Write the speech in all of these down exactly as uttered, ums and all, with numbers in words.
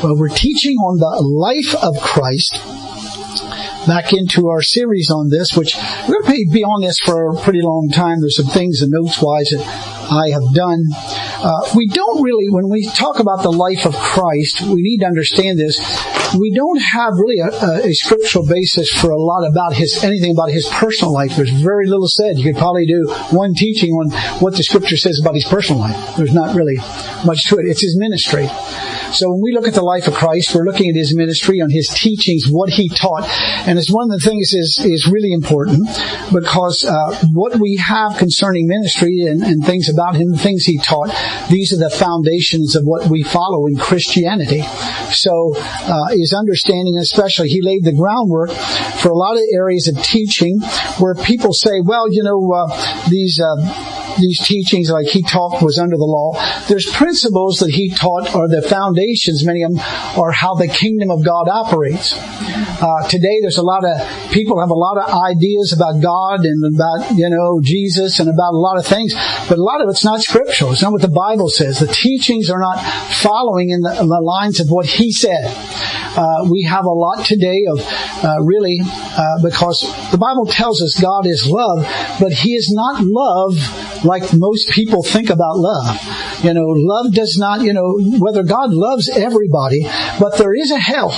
Well, we're teaching on the life of Christ. Back into our series on this, which we're going to be on this for a pretty long time. There's some things and notes-wise that I have done. Uh, we don't really, when we talk about the life of Christ, we need to understand this. We don't have really a, a, a scriptural basis for a lot about his, anything about his personal life. There's very little said. You could probably do one teaching on what the scripture says about his personal life. There's not really much to it. It's his ministry. So when we look at the life of Christ, we're looking at his ministry, on his teachings, what he taught. And it's one of the things is, is really important because uh, what we have concerning ministry and, and things about him, the things he taught, these are the foundations of what we follow in Christianity. So uh, his understanding, especially, he laid the groundwork for a lot of areas of teaching where people say, well, you know, uh, these... Uh, These teachings, like he taught, was under the law. There's principles that he taught are the foundations. Many of them are how the kingdom of God operates. Uh, today, there's a lot of people have a lot of ideas about God and about, you know, Jesus and about a lot of things, but a lot of it's not scriptural. It's not what the Bible says. The teachings are not following in the, in the lines of what he said. Uh, we have a lot today of uh, really uh, because the Bible tells us God is love, but he is not love like most people think about love. You know, love does not, you know, whether God loves everybody, but there is a hell.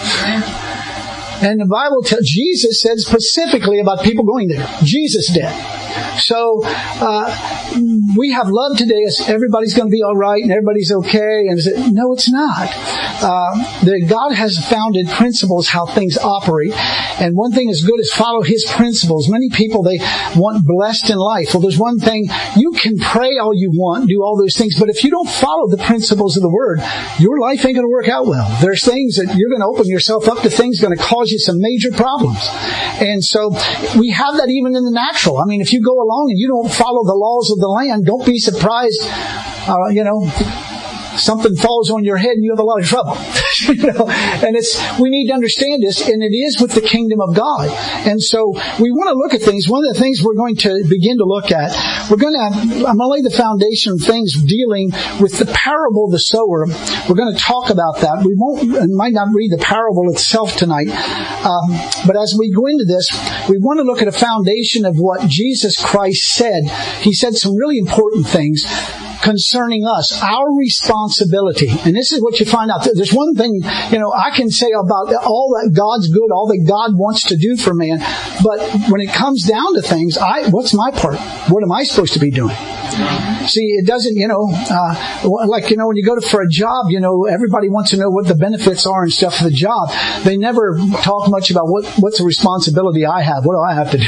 And the Bible tells, Jesus said specifically about people going there. Jesus did. So, uh, we have love today as everybody's going to be all right and everybody's okay. And no, it's not. Uh, the, God has founded principles how things operate. And one thing is good is follow his principles. Many people, they want blessed in life. Well, there's one thing, you can pray all you want, do all those things, but if you don't follow the principles of the Word, your life ain't going to work out well. There's things that you're going to open yourself up to, things going to cause you some major problems. And so we have that even in the natural. I mean, if you go along and you don't follow the laws of the land, don't be surprised, uh, you know, something falls on your head and you have a lot of trouble. You know, and it's, we need to understand this, and it is with the kingdom of God. And so we want to look at things. One of the things we're going to begin to look at, we're going to, I'm going to lay the foundation of things dealing with the parable of the sower. We're going to talk about that. We won't, I might not read the parable itself tonight. Um, but as we go into this, we want to look at a foundation of what Jesus Christ said. He said some really important things concerning us, our responsibility. And this is what you find out. There's one thing, you know, I can say about all that God's good, all that God wants to do for man, but when it comes down to things, I, what's my part? What am I supposed to be doing? See, it doesn't, you know, uh, like, you know, when you go to, for a job, you know, everybody wants to know what the benefits are and stuff for the job. They never talk much about what, what's the responsibility I have. What do I have to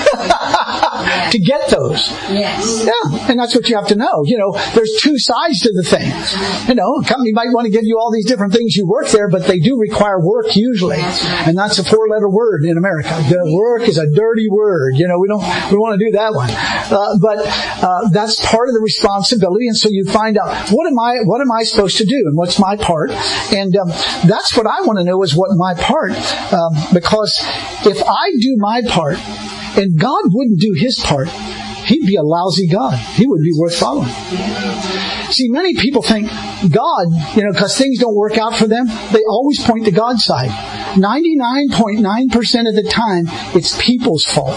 do? To get those. Yes. Yeah. And that's what you have to know. You know, there's two sides to the thing. You know, a company might want to give you all these different things you work there, but they do require work usually. And that's a four letter word in America. The work is a dirty word. You know, we don't, we want to do that one. Uh, but, uh, that's part of the responsibility. And so you find out, what am I, what am I supposed to do? And what's my part? And, um, that's what I want to know is what my part, um, because if I do my part, and God wouldn't do his part, he'd be a lousy God. He wouldn't be worth following. See, many people think God, you know, because things don't work out for them, they always point to God's side. ninety-nine point nine percent of the time, it's people's fault.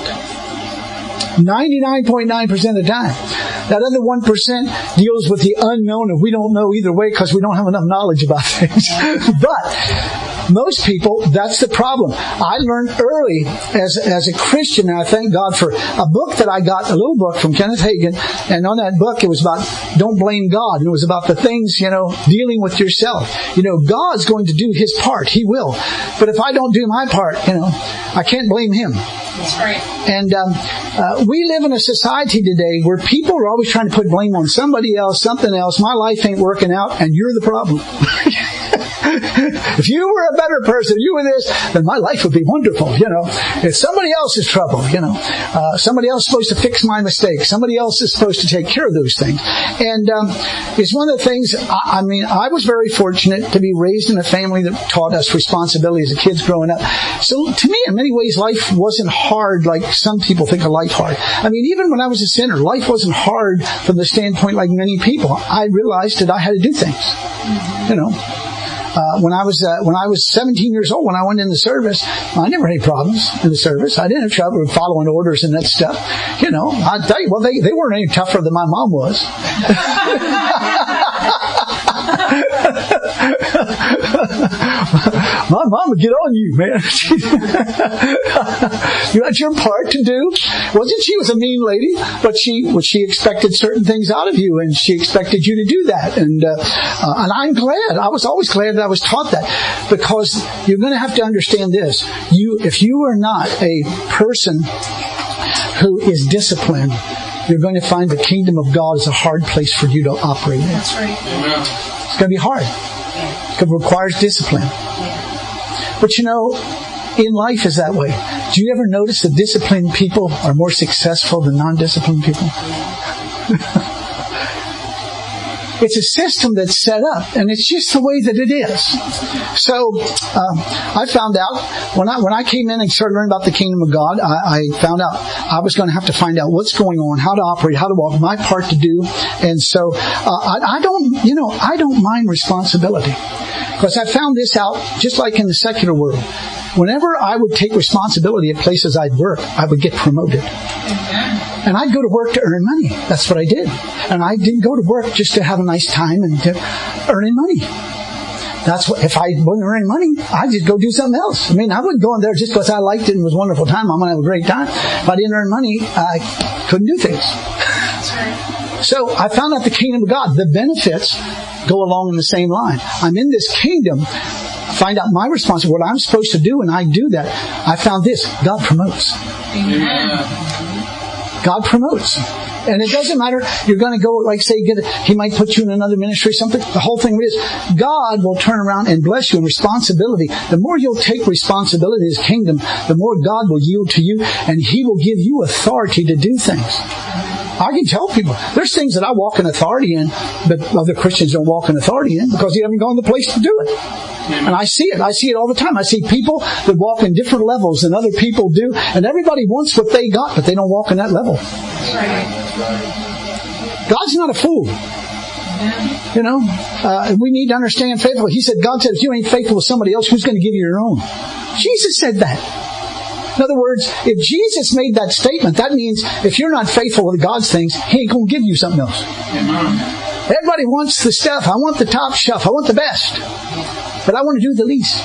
ninety-nine point nine percent of the time. That other one percent deals with the unknown, and we don't know either way because we don't have enough knowledge about things. But most people, that's the problem. I learned early as as a Christian, and I thank God for a book that I got, a little book from Kenneth Hagin, and on that book it was about don't blame God. And it was about the things, you know, dealing with yourself. You know, God's going to do his part. He will. But if I don't do my part, you know, I can't blame him. That's right. And um, uh, we live in a society today where people are always trying to put blame on somebody else, something else. My life ain't working out, and you're the problem. If you were a better person, you were this, then my life would be wonderful, you know. It's somebody else's trouble, you know. Uh, somebody else is supposed to fix my mistakes. Somebody else is supposed to take care of those things. And um, it's one of the things, I, I mean, I was very fortunate to be raised in a family that taught us responsibility as a kids growing up. So to me, in many ways, life wasn't hard like some people think of life hard. I mean, even when I was a sinner, life wasn't hard from the standpoint like many people. I realized that I had to do things, you know. Uh, when I was uh, when I was seventeen years old, when I went in the service, I never had any problems in the service. I didn't have trouble with following orders and that stuff. You know, I tell you, well, they they weren't any tougher than my mom was. My mom would get on you, man. You had your part to do. Wasn't she was a mean lady, but she well, she expected certain things out of you, and she expected you to do that. And uh, uh, and I'm glad. I was always glad that I was taught that, because you're going to have to understand this. You, if you are not a person who is disciplined, you're going to find the kingdom of God is a hard place for you to operate in. That's right. It's going to be hard. It requires discipline. But you know, in life is that way. Do you ever notice that disciplined people are more successful than non-disciplined people? It's a system that's set up, and it's just the way that it is. So um, I found out when I when I came in and started learning about the kingdom of God, I, I found out I was going to have to find out what's going on, how to operate, how to walk, my part to do. And so uh, I, I don't, you know, I don't mind responsibility, because I found this out just like in the secular world. Whenever I would take responsibility at places I'd work, I would get promoted. And I'd go to work to earn money. That's what I did. And I didn't go to work just to have a nice time and to earning money. That's what, if I wasn't earning money, I'd just go do something else. I mean, I wouldn't go in there just because I liked it and it was a wonderful time. I'm going to have a great time. If I didn't earn money, I couldn't do things. So I found out the kingdom of God, the benefits go along in the same line. I'm in this kingdom. Find out my responsibility, what I'm supposed to do, and I do that. I found this. God promotes. Amen. God promotes. And it doesn't matter, you're going to go, like say, get a, He might put you in another ministry or something. The whole thing is, God will turn around and bless you in responsibility. The more you'll take responsibility in His kingdom, the more God will yield to you, and He will give you authority to do things. I can tell people, there's things that I walk in authority in, but other Christians don't walk in authority in, because you haven't gone to the place to do it. And I see it. I see it all the time. I see people that walk in different levels than other people do, and everybody wants what they got, but they don't walk in that level. God's not a fool. You know, uh, we need to understand faithful. He said, God said, if you ain't faithful with somebody else, who's going to give you your own? Jesus said that. In other words, if Jesus made that statement, that means if you're not faithful with God's things, He ain't going to give you something else. Everybody wants the stuff. I want the top shelf. I want the best. But I want to do the least.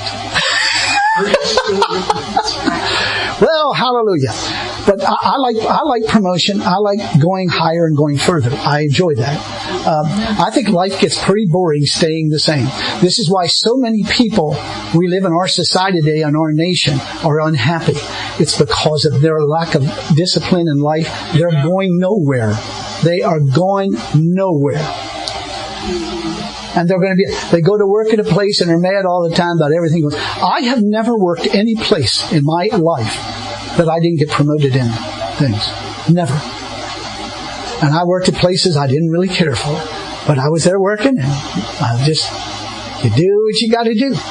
Well, hallelujah. But I, I like I like promotion. I like going higher and going further. I enjoy that. Um, I think life gets pretty boring staying the same. This is why so many people we live in our society today, in our nation, are unhappy. It's because of their lack of discipline in life. They're going nowhere. They are going nowhere. And they're going to be, they go to work at a place and they're mad all the time about everything. I have never worked any place in my life that I didn't get promoted in things. Never. And I worked at places I didn't really care for. But I was there working, and I just, you do what you got to do.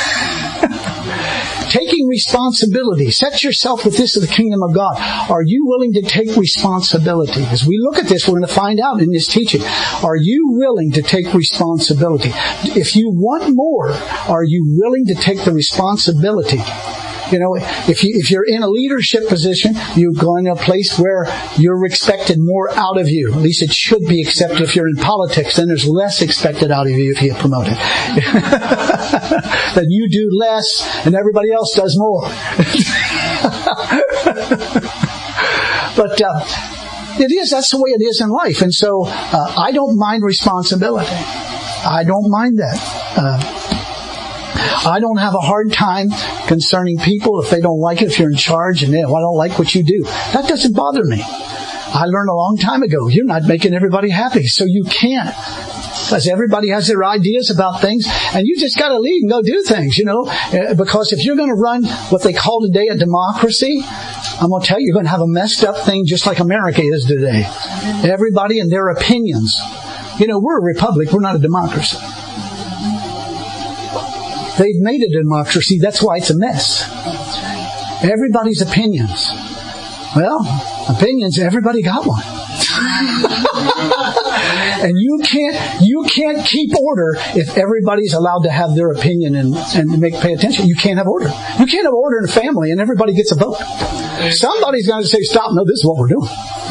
Taking responsibility. Set yourself with this of the kingdom of God. Are you willing to take responsibility? As we look at this, we're going to find out in this teaching. Are you willing to take responsibility? If you want more, are you willing to take the responsibility? You know, if you, if you're in a leadership position, you go in a place where you're expected more out of you. At least it should be expected. If you're in politics, then there's less expected out of you if you get promoted. That you do less and everybody else does more. But uh, it is, that's the way it is in life. And so uh, I don't mind responsibility. I don't mind that. Uh, I don't have a hard time concerning people if they don't like it, if you're in charge and they, well, I don't like what you do. That doesn't bother me. I learned a long time ago, you're not making everybody happy, so you can't. Because everybody has their ideas about things, and you just got to lead and go do things, you know. Because if you're going to run what they call today a democracy, I'm going to tell you, you're going to have a messed up thing just like America is today. Everybody and their opinions. You know, we're a republic, we're not a democracy. They've made it a democracy. That's why it's a mess. Everybody's opinions. Well, opinions, everybody got one. And you can't, you can't keep order if everybody's allowed to have their opinion and, and make, pay attention. You can't have order. You can't have order in a family and everybody gets a vote. Somebody's going to say, stop, no, this is what we're doing.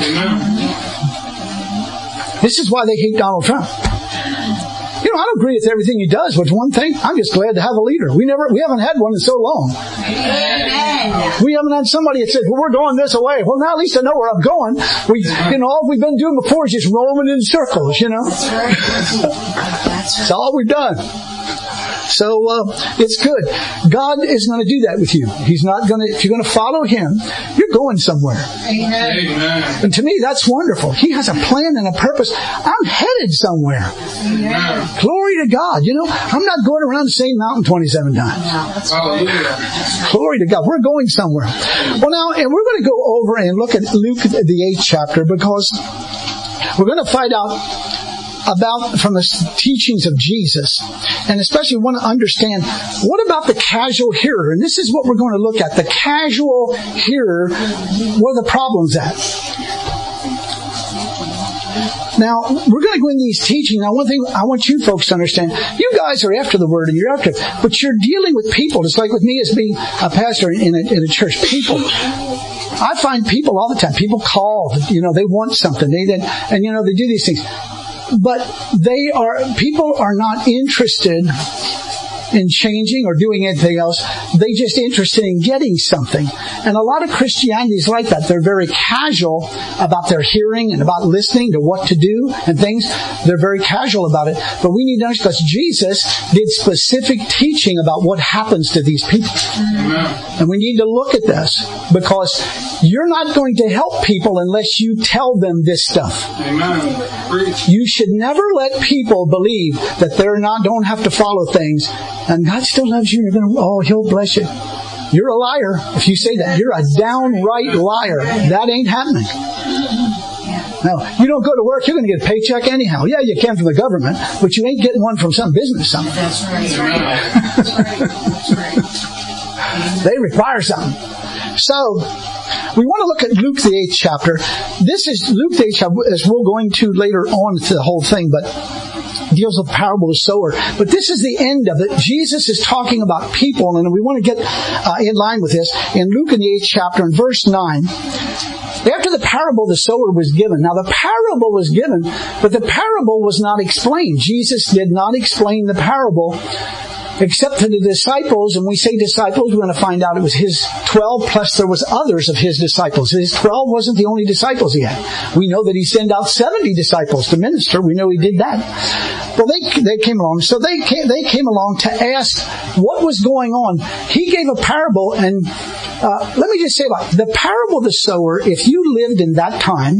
This is why they hate Donald Trump. You know, I don't agree with everything he does, but one thing, I'm just glad to have a leader. We never, we haven't had one in so long. Amen. We haven't had somebody that says, well, we're going this way. Well, now at least I know where I'm going. We, you know, all we've been doing before is just roaming in circles, you know. That's right. That's all we've done. So, uh, it's good. God is going to do that with you. He's not going to, if you're going to follow Him, you're going somewhere. Amen. And to me, that's wonderful. He has a plan and a purpose. I'm headed somewhere. Amen. Glory to God. You know, I'm not going around the same mountain twenty-seven times. Hallelujah. Glory to God. We're going somewhere. Well, now, and we're going to go over and look at Luke, the eighth chapter, because we're going to find out about from the teachings of Jesus, and especially want to understand what about the casual hearer. And this is what we're going to look at. The casual hearer, where the problem's at. Now, we're going to go into these teachings. Now, one thing I want you folks to understand, you guys are after the Word and you're after it, but you're dealing with people, just like with me as being a pastor in a, in a church. People. I find people all the time. People call, you know, they want something. They, and, you know, they do these things. But they are, people are not interested in changing or doing anything else. They're just interested in getting something. And a lot of Christianity is like that. They're very casual about their hearing and about listening to what to do and things. They're very casual about it. But we need to understand, because Jesus did specific teaching about what happens to these people. Amen. And we need to look at this, because you're not going to help people unless you tell them this stuff. Amen. You should never let people believe that they're not, don't have to follow things, and God still loves you. You're going to, oh, He'll bless you. You're a liar if you say that. You're a downright liar. That ain't happening. No, you don't go to work, you're going to get a paycheck anyhow. Yeah, you can from the government, but you ain't getting one from some business somewhere. That's right. That's right. That's right. They require something. So, we want to look at Luke the eighth chapter. This is Luke the eighth chapter, as we're going to later on to the whole thing, but deals with the parable of the sower. But this is the end of it. Jesus is talking about people, and we want to get uh, in line with this. In Luke in the eighth chapter, in verse nine, after the parable of the sower was given. Now the parable was given, but the parable was not explained. Jesus did not explain the parable except to the disciples, and we say disciples, we're going to find out it was His twelve, plus there was others of His disciples. His twelve wasn't the only disciples He had. We know that He sent out seventy disciples to minister. We know He did that. Well, they they came along. So they came, they came along to ask what was going on. He gave a parable, and uh, let me just say about the parable of the sower, if you lived in that time,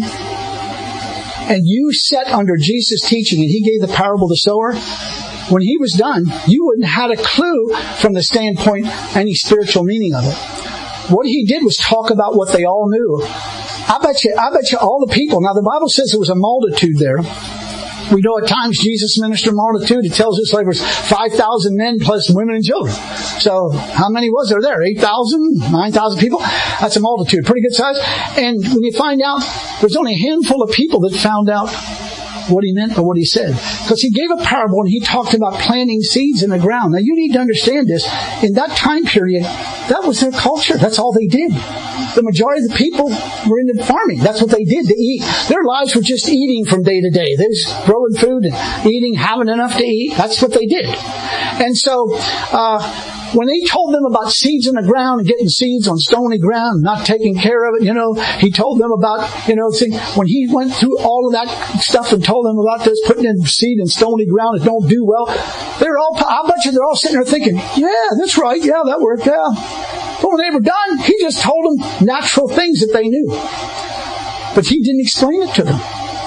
and you sat under Jesus' teaching, and He gave the parable of the sower, when He was done, you wouldn't have had a clue from the standpoint, any spiritual meaning of it. What He did was talk about what they all knew. I bet you, I bet you all the people, now the Bible says there was a multitude there. We know at times Jesus ministered a multitude. It tells us like there was five thousand men plus women and children. So how many was there there? eight thousand? nine thousand people? That's a multitude. Pretty good size. And when you find out, there's only a handful of people that found out what He meant or what He said. Because He gave a parable and He talked about planting seeds in the ground. Now you need to understand this. In that time period, that was their culture. That's all they did. The majority of the people were into farming. That's what they did to eat. Their lives were just eating from day to day. They was growing food and eating, having enough to eat. That's what they did. And so, uh, when He told them about seeds in the ground and getting seeds on stony ground, not taking care of it, you know, He told them about, you know, when He went through all of that stuff and told them about this, putting in seed in stony ground that don't do well, they're all, I bet you they're all sitting there thinking, yeah, that's right, yeah, that worked, yeah. But when they were done, He just told them natural things that they knew. But He didn't explain it to them.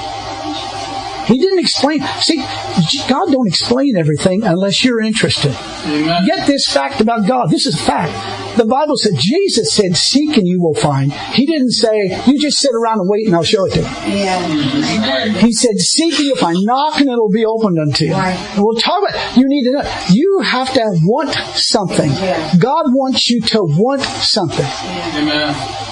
He didn't explain. See, God don't explain everything unless you're interested. Amen. Get this fact about God. This is a fact. The Bible said, Jesus said, seek and you will find. He didn't say, you just sit around and wait and I'll show it to you. Yeah. He said, seek and you'll find. Knock and it'll be opened unto you. Right. And we'll talk about, you need to know. You have to want something. Yeah. God wants you to want something. Yeah. Amen.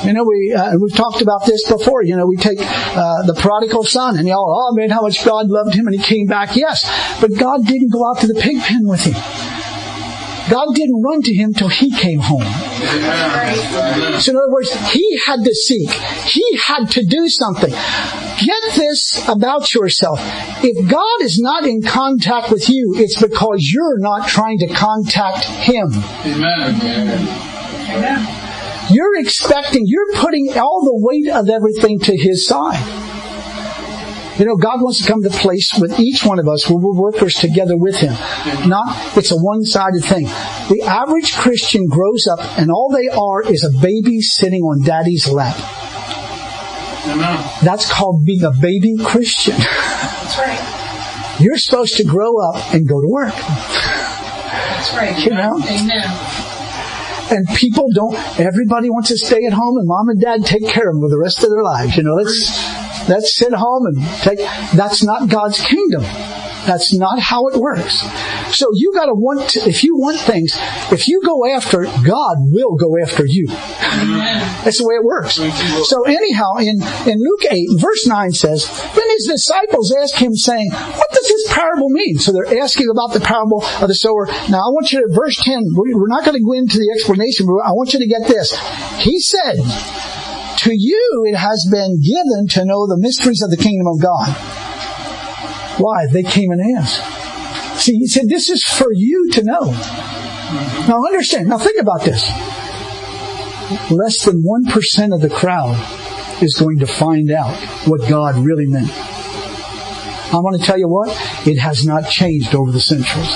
You know, we, uh, we've talked about this before. You know, we take uh, the prodigal son and y'all, oh man, how much God loved him and he came back. Yes, but God didn't go out to the pig pen with him. God didn't run to him till he came home. So in other words, he had to seek. He had to do something. Get this about yourself. If God is not in contact with you, it's because you're not trying to contact him. Amen. You're expecting, you're putting all the weight of everything to his side. You know, God wants to come to a place with each one of us where we're workers together with him. Not, it's a one-sided thing. The average Christian grows up and all they are is a baby sitting on daddy's lap. Amen. That's called being a baby Christian. That's right. You're supposed to grow up and go to work. That's right. You know? Amen. And people don't, everybody wants to stay at home and mom and dad take care of them for the rest of their lives. You know, let's, let's sit home and take, that's not God's kingdom. That's not how it works. So you gotta want, to, if you want things, if you go after, God will go after you. That's the way it works. So anyhow, in, in Luke eight, verse nine says, then his disciples asked him saying, what does this parable mean? So they're asking about the parable of the sower. Now I want you to, verse ten, we're not going to go into the explanation, but I want you to get this. He said, to you it has been given to know the mysteries of the kingdom of God. Why? They came and asked. See, he said, this is for you to know. Now understand, now think about this. Less than one percent of the crowd is going to find out what God really meant. I want to tell you what, it has not changed over the centuries.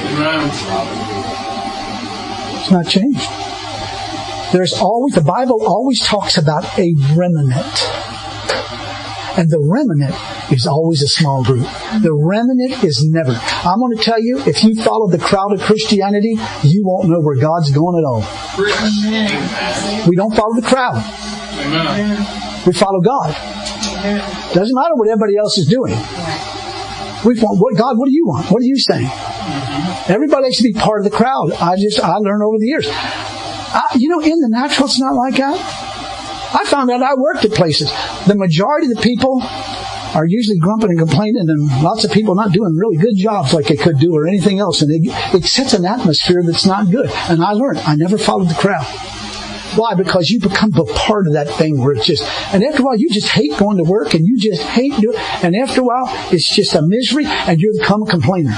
It's not changed. There's always, the Bible always talks about a remnant. And the remnant is always a small group. The remnant is never. I'm going to tell you, if you follow the crowd of Christianity, you won't know where God's going at all. Amen. We don't follow the crowd. Amen. We follow God. Amen. Doesn't matter what everybody else is doing. We want, what, God, what do you want? What are you saying? Everybody should be part of the crowd. I just, I learned over the years. I, you know, in the natural, it's not like that. I found out I worked at places. The majority of the people are usually grumping and complaining, and lots of people not doing really good jobs like they could do or anything else. And it, it sets an atmosphere that's not good. And I learned, I never followed the crowd. Why? Because you become a part of that thing where it's just, and after a while you just hate going to work and you just hate doing it. And after a while it's just a misery and you become a complainer.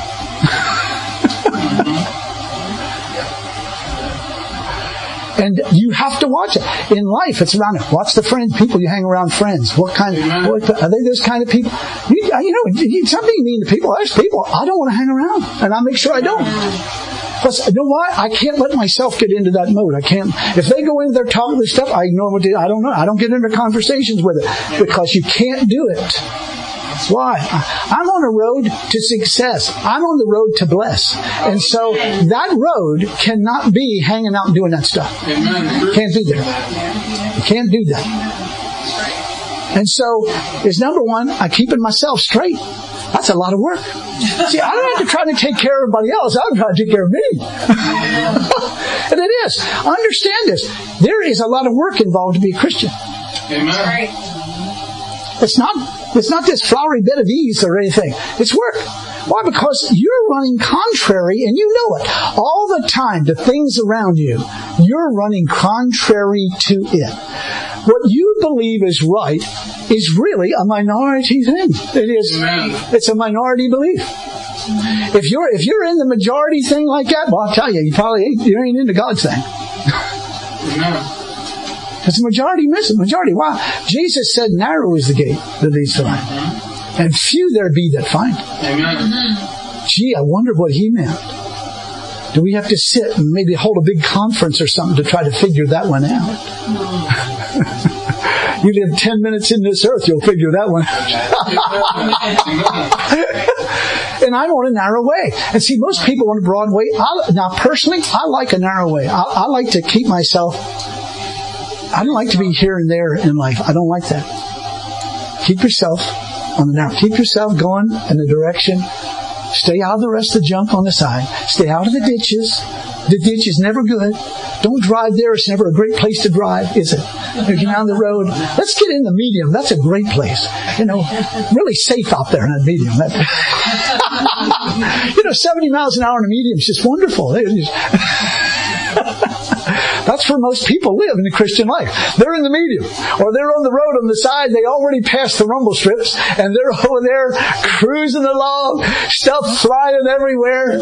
And you have to watch it. In life, it's around it. Watch the friend, people you hang around, friends. What kind of, what, are they those kind of people? You, you know, you, something mean to people. There's people I don't want to hang around. And I make sure I don't. Plus, you know why? I can't let myself get into that mode. I can't. If they go in there talking this stuff, I ignore what they, I don't know. I don't get into conversations with it. Because you can't do it. Why? I'm on a road to success. I'm on the road to bless. And so that road cannot be hanging out and doing that stuff. Can't be there. You can't do that. And so, is number one, I'm keeping myself straight. That's a lot of work. See, I don't have to try to take care of everybody else. I'm trying to take care of me. And it is. Understand this. There is a lot of work involved to be a Christian. Amen. It's not, it's not this flowery bed of ease or anything. It's work. Why? Because you're running contrary and you know it. All the time, the things around you, you're running contrary to it. What you believe is right is really a minority thing. It is, it's a minority belief. If you're, if you're in the majority thing like that, well, I'll tell you, you probably ain't, you ain't into God's thing. It's a majority miss it. Majority. Wow. Jesus said, narrow is the gate that leads to life. And few there be that find it. Amen. Gee, I wonder what he meant. Do we have to sit and maybe hold a big conference or something to try to figure that one out? You live ten minutes in this earth, you'll figure that one out. And I'm on a narrow way. And see, most people on a broad way. I, now, personally, I like a narrow way. I, I like to keep myself... I don't like to be here and there in life. I don't like that. Keep yourself on the narrow. Keep yourself going in the direction. Stay out of the rest of the junk on the side. Stay out of the ditches. The ditch is never good. Don't drive there. It's never a great place to drive, is it? If you're down the road, let's get in the medium. That's a great place. You know, really safe out there in that medium. That, you know, seventy miles an hour in a medium is just wonderful. That's where most people live in the Christian life. They're in the medium. Or they're on the road on the side. They already passed the rumble strips. And they're over there cruising along. Stuff flying everywhere.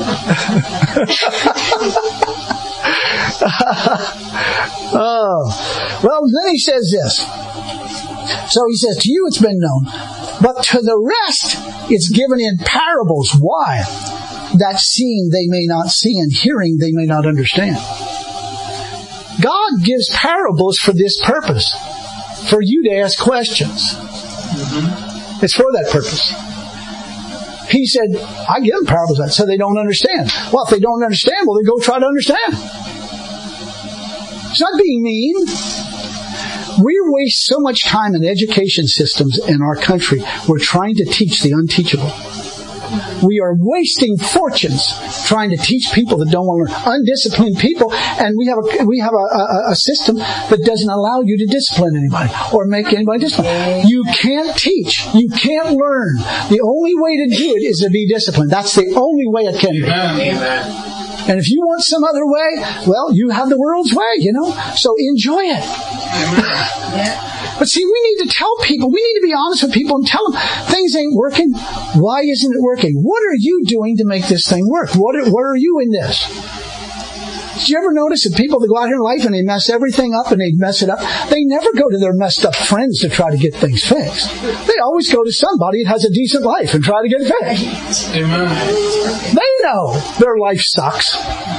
Oh. Well, then he says this. So he says, to you it's been known. But to the rest it's given in parables. Why? That seeing they may not see and hearing they may not understand. God gives parables for this purpose. For you to ask questions. Mm-hmm. It's for that purpose. He said, I give them parables so they don't understand. Well, if they don't understand, well, then go try to understand. It's not being mean. We waste so much time in education systems in our country. We're trying to teach the unteachable. We are wasting fortunes trying to teach people that don't want to learn. Undisciplined people, and we have a we have a, a, a system that doesn't allow you to discipline anybody or make anybody disciplined. You can't teach. You can't learn. The only way to do it is to be disciplined. That's the only way it can be. Amen. And if you want some other way, well, you have the world's way, you know. So enjoy it. Yeah. But see, we need to tell people, we need to be honest with people and tell them things ain't working. Why isn't it working? What are you doing to make this thing work? What are, where are you in this? Did you ever notice that people that go out here in life and they mess everything up and they mess it up, they never go to their messed up friends to try to get things fixed. They always go to somebody that has a decent life and try to get it fixed. Amen. They know their life sucks.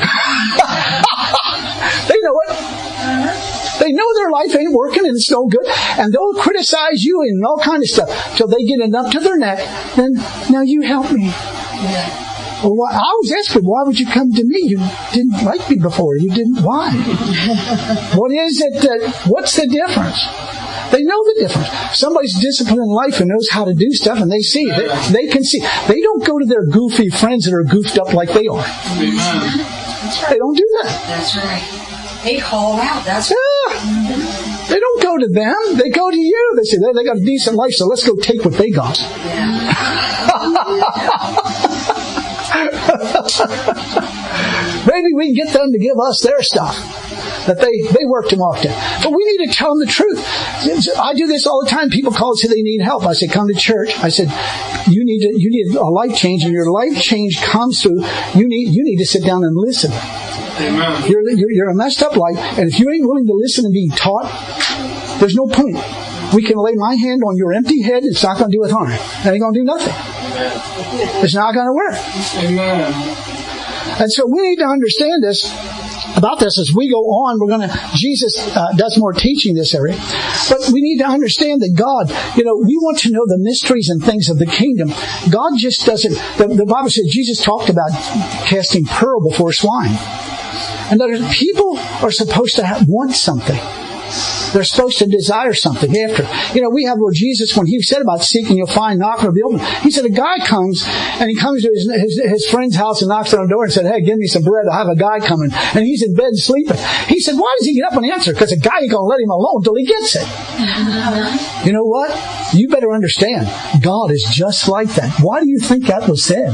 They know it. They know their life ain't working and it's no good. And they'll criticize you and all kind of stuff till they get it up to their neck. Then, now you help me. Yeah. Well, why, I was asking, why would you come to me? You didn't like me before. You didn't. Why? What is it that, what's the difference? They know the difference. Somebody's disciplined in life and knows how to do stuff, and they see. They, they can see. They don't go to their goofy friends that are goofed up like they are. Right. They don't do that. That's right. They call out. That's yeah. Right. They don't go to them. They go to you. They say, they, they got a decent life, so let's go take what they got. Maybe we can get them to give us their stuff that they, they worked them off to. But we need to tell them the truth. I do this all the time. People call and say they need help. I say, come to church. I said, you need to, you need a life change, and your life change comes through, you need, you need to sit down and listen. Amen. You're, you're, you're a messed up life, and if you ain't willing to listen and be taught, there's no point. We can lay my hand on your empty head, it's not going to do it harm. It ain't going to do nothing. It's not going to work. Amen. And so we need to understand this, about this as we go on. We're going to, Jesus uh, does more teaching this area. But we need to understand that God, you know, we want to know the mysteries and things of the kingdom. God just doesn't, the, the Bible says Jesus talked about casting pearl before swine. And that people are supposed to have, want something. They're supposed to desire something after. You know, we have where Jesus, when he said about seeking, you'll find, knocking will be open. He said a guy comes, and he comes to his, his, his friend's house and knocks on the door and said, hey, give me some bread. I have a guy coming. And he's in bed sleeping. He said, why does he get up and answer? Because the guy ain't going to let him alone until he gets it. You know what? You better understand. God is just like that. Why do you think that was said?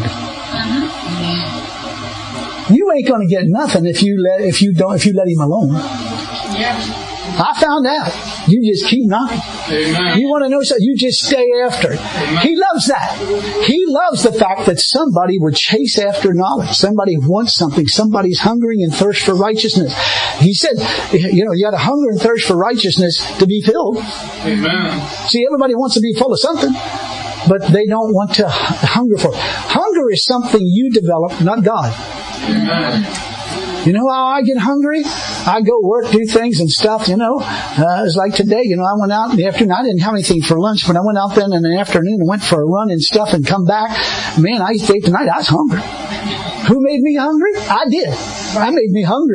You ain't going to get nothing if you let, if you don't, if you let him alone. Yeah. I found out. You just keep knocking. Amen. You want to know something? You just stay after it. Amen. He loves that. He loves the fact that somebody would chase after knowledge. Somebody wants something. Somebody's hungering and thirst for righteousness. He said, you know, you got to hunger and thirst for righteousness to be filled. Amen. See, everybody wants to be full of something, but they don't want to hunger for it. Hunger is something you develop, not God. Amen. You know how I get hungry? I go work, do things and stuff, you know. Uh, it's like today, you know, I went out in the afternoon. I didn't have anything for lunch, but I went out then in the afternoon and went for a run and stuff and come back. Man, I ate tonight. I was hungry. Who made me hungry? I did. I made me hungry.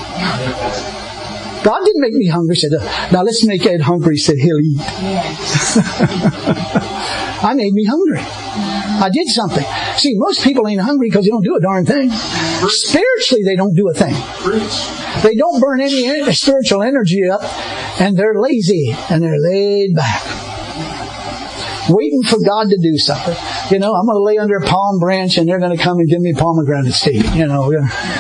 God didn't make me hungry. He said, now let's make Ed hungry. He said, he'll eat. I made me hungry. I did something. See, most people ain't hungry because they don't do a darn thing. Spiritually, they don't do a thing. They don't burn any spiritual energy up, and they're lazy, and they're laid back, waiting for God to do something. You know, I'm going to lay under a palm branch, and they're going to come and give me pomegranates to eat. You know.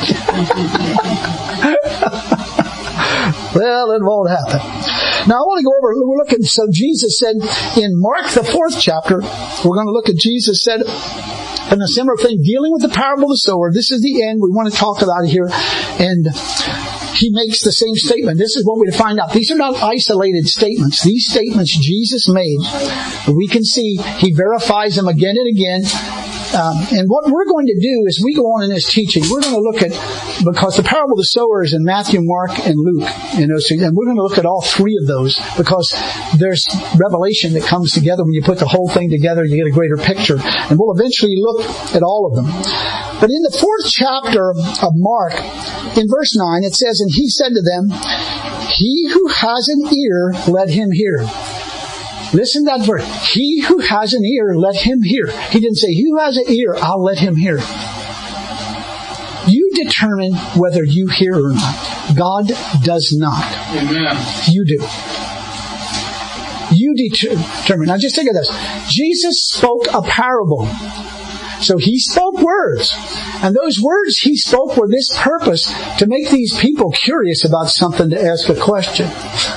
Well, it won't happen. Now, I want to go over, we're looking, so Jesus said in Mark, the fourth chapter, we're going to look at Jesus said, and a similar thing, dealing with the parable of the sower. This is the end. We want to talk about it here. And he makes the same statement. This is what we find out. These are not isolated statements. These statements Jesus made, we can see he verifies them again and again. Um, and what we're going to do as we go on in this teaching, we're going to look at, because the parable of the sower is in Matthew, Mark, and Luke, you know, so, and we're going to look at all three of those because there's revelation that comes together. When you put the whole thing together, you get a greater picture. And we'll eventually look at all of them. But in the fourth chapter of Mark, in verse nine, it says, and he said to them, he who has an ear, let him hear. Listen to that verse. He who has an ear, let him hear. He didn't say, he who has an ear, I'll let him hear. You determine whether you hear or not. God does not. Amen. You do. You determine. Now just think of this. Jesus spoke a parable. So he spoke words. And those words he spoke were this purpose, to make these people curious about something, to ask a question.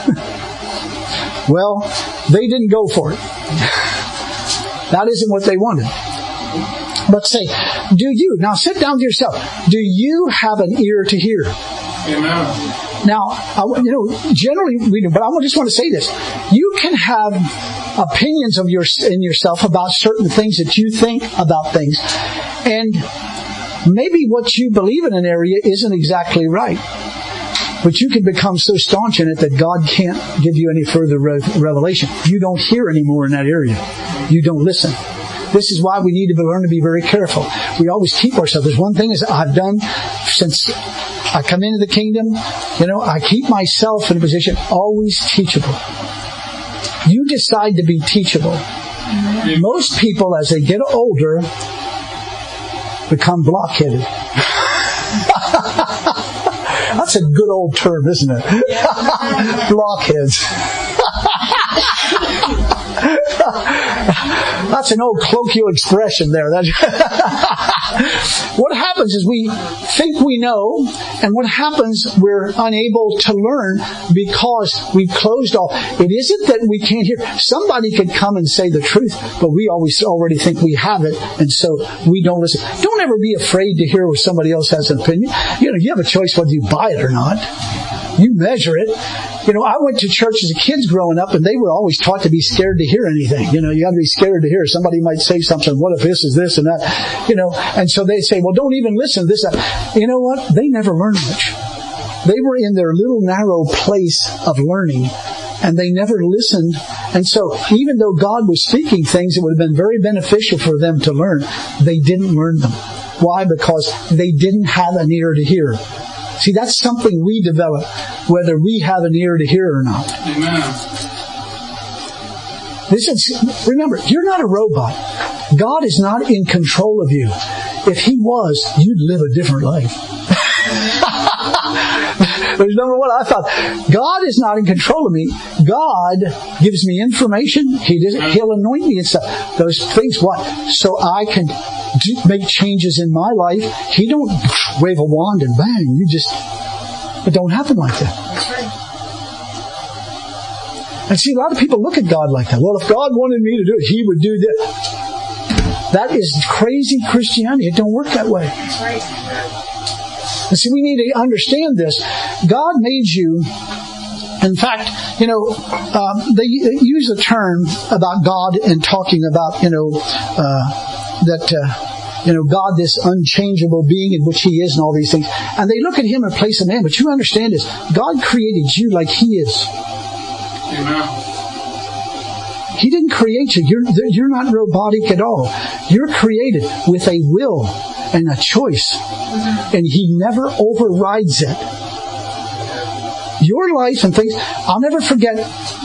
Well, they didn't go for it. That isn't what they wanted. But say, do you, now sit down to yourself, do you have an ear to hear? Amen. Now, I, you know, generally we do, but I just want to say this. You can have opinions of your, in yourself about certain things that you think about things. And maybe what you believe in an area isn't exactly right. But you can become so staunch in it that God can't give you any further re- revelation. You don't hear anymore in that area. You don't listen. This is why we need to learn to be very careful. We always keep ourselves. There's one thing is I've done since I come into the kingdom. You know, I keep myself in a position always teachable. You decide to be teachable. Most people, as they get older, become blockheaded. That's a good old term, isn't it? Blockheads. That's an old colloquial expression there. What happens is we think we know, and what happens, we're unable to learn because we've closed off. It isn't that we can't hear. Somebody could come and say the truth, but we always already think we have it, and so we don't listen. Don't ever be afraid to hear what somebody else has an opinion. You know, you have a choice whether you buy it or not. You measure it. You know, I went to church as a kid growing up, and they were always taught to be scared to hear anything. You know, you got to be scared to hear. Somebody might say something. What if this is this and that? You know, and so they say, well, don't even listen to this. You know what? They never learned much. They were in their little narrow place of learning, and they never listened. And so even though God was speaking things that would have been very beneficial for them to learn, they didn't learn them. Why? Because they didn't have an ear to hear. See, that's something we develop, whether we have an ear to hear or not. Amen. This is, remember, you're not a robot. God is not in control of you. If He was, you'd live a different life. There's number one, I thought, God is not in control of me. God gives me information. He does, He'll anoint me and stuff. Those things, what? So I can do, make changes in my life. He don't wave a wand and bang. You just, it don't happen like that. That's right. And see, a lot of people look at God like that. Well, if God wanted me to do it, He would do this. That is crazy Christianity. It don't work that way. That's right. And see, we need to understand this. God made you. In fact, you know, um, they use a term about God and talking about, you know, uh, that, uh, you know, God, this unchangeable being in which He is and all these things. And they look at Him in place of man. But you understand this. God created you like He is. Amen. He didn't create you. You're, you're not robotic at all. You're created with a will and a choice. And He never overrides it. Your life and things, I'll never forget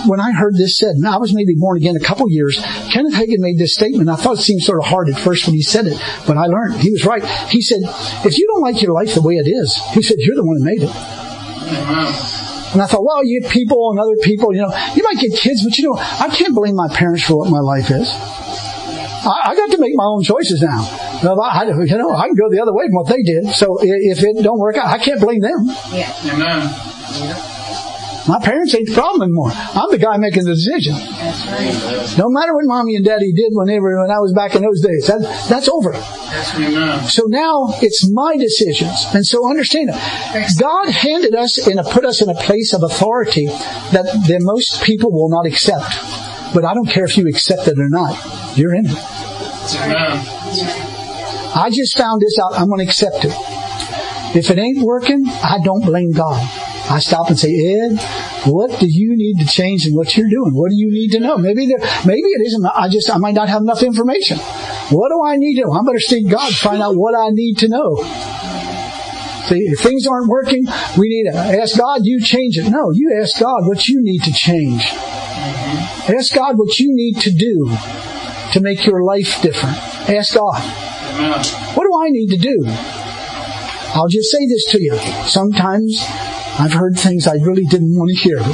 when I heard this said, and I was maybe born again a couple years, Kenneth Hagin made this statement. I thought it seemed sort of hard at first when he said it, but I learned he was right. He said, if you don't like your life the way it is, he said, you're the one who made it. Amen. And I thought, well, you get people and other people, you know, you might get kids, but you know, I can't blame my parents for what my life is. I, I got to make my own choices now. I, you know, I can go the other way from what they did. So if it don't work out, I can't blame them. Yeah. Amen. My parents ain't the problem anymore. I'm the guy making the decision. That's right. No matter what mommy and daddy did when they were when I was back in those days, that, that's over. Amen. So now it's my decisions, and so understand it. God handed us and put us in a place of authority that, that most people will not accept. But I don't care if you accept it or not. You're in it. Amen. I just found this out. I'm going to accept it. If it ain't working, I don't blame God. I stop and say, Ed, what do you need to change in what you're doing? What do you need to know? Maybe there, maybe it isn't. I just, I might not have enough information. What do I need to know? I better seek God to find out what I need to know. See, if things aren't working, we need to ask God, you change it. No, you ask God what you need to change. Ask God what you need to do to make your life different. Ask God. Amen. What do I need to do? I'll just say this to you. Sometimes I've heard things I really didn't want to hear.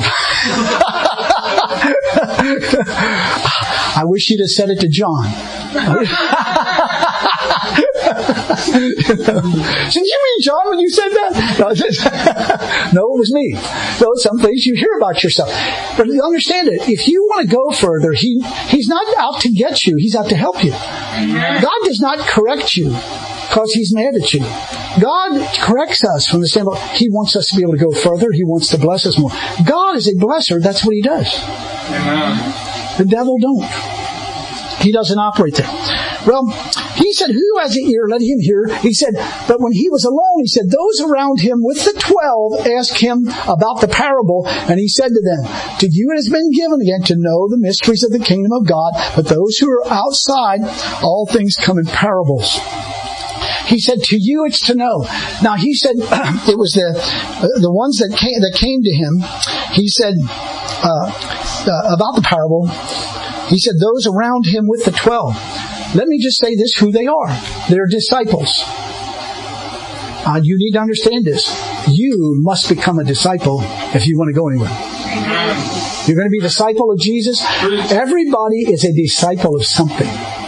I wish you'd have said it to John. Did you mean John when you said that? No, it was me. So some things you hear about yourself. But you understand it. If you want to go further, he He's not out to get you. He's out to help you. God does not correct you because He's mad at you. God corrects us from the standpoint, He wants us to be able to go further. He wants to bless us more. God is a blesser. That's what He does. Amen. The devil don't. He doesn't operate there. Well, He said, who has an ear, let him hear. He said, but when He was alone, He said, those around Him with the twelve asked Him about the parable. And He said to them, to you it has been given again to know the mysteries of the kingdom of God. But those who are outside, all things come in parables. He said, to you it's to know. Now He said, it was the the ones that came, that came to Him. He said, uh, uh, about the parable, He said, those around Him with the twelve. Let me just say this, who they are. They're disciples. Uh, you need to understand this. You must become a disciple if you want to go anywhere. You're going to be a disciple of Jesus. Everybody is a disciple of something.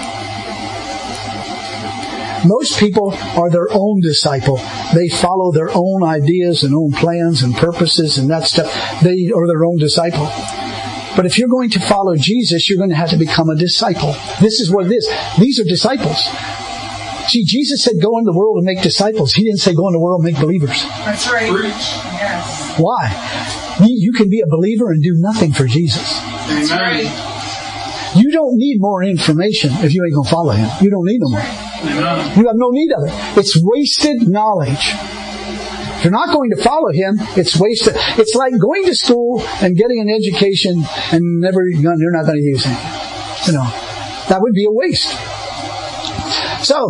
Most people are their own disciple. They follow their own ideas and own plans and purposes and that stuff. They are their own disciple. But if you're going to follow Jesus, you're going to have to become a disciple. This is what it is. These are disciples. See, Jesus said, go into the world and make disciples. He didn't say, go into the world and make believers. That's right. Yes. Why? You can be a believer and do nothing for Jesus. That's right. You don't need more information if you ain't going to follow Him. You don't need no more. Amen. You have no need of it. It's wasted knowledge. If you're not going to follow Him, it's wasted. It's like going to school and getting an education and never, you're not going to use it. You know, that would be a waste. So,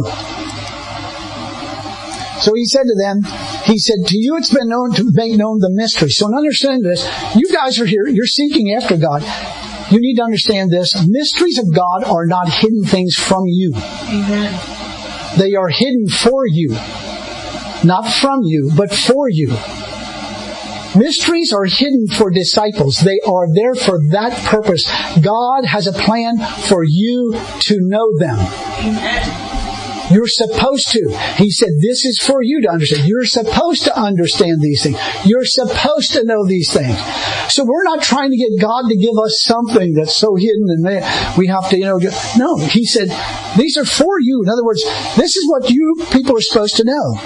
so He said to them, He said, to you it's been known to make known the mystery. So understand this. You guys are here. You're seeking after God. You need to understand this. Mysteries of God are not hidden things from you. Amen. They are hidden for you. Not from you, but for you. Mysteries are hidden for disciples. They are there for that purpose. God has a plan for you to know them. Amen. You're supposed to. He said, this is for you to understand. You're supposed to understand these things. You're supposed to know these things. So we're not trying to get God to give us something that's so hidden and we have to, you know, no. He said, these are for you. In other words, this is what you people are supposed to know.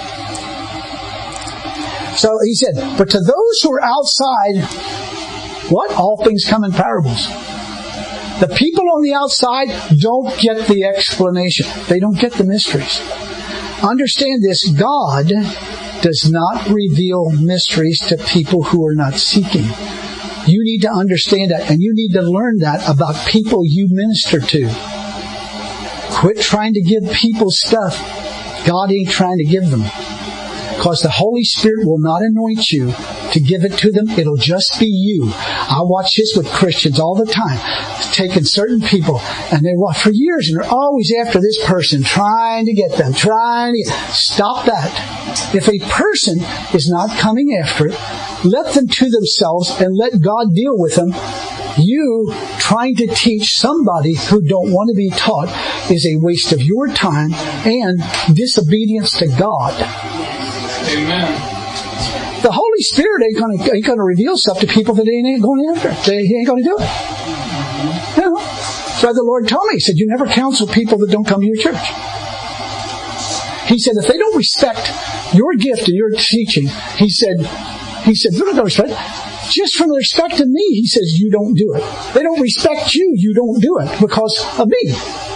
So He said, but to those who are outside, what? All things come in parables. The people on the outside don't get the explanation. They don't get the mysteries. Understand this, God does not reveal mysteries to people who are not seeking. You need to understand that, and you need to learn that about people you minister to. Quit trying to give people stuff God ain't trying to give them. Because the Holy Spirit will not anoint you to give it to them. It'll just be you. I watch this with Christians all the time, taking certain people, and they watch for years, and they're always after this person, trying to get them, trying to stop that. If a person is not coming after it, let them to themselves and let God deal with them. You trying to teach somebody who don't want to be taught is a waste of your time and disobedience to God. Amen. The Holy Spirit ain't going to ain't going to reveal stuff to people that he ain't going after. They, he ain't going to do it. You know? So the Lord told me, He said, you never counsel people that don't come to your church. He said, if they don't respect your gift and your teaching, He said, He said, you don't respect. Just from the respect of me, He says, you don't do it. They don't respect you, you don't do it because of me.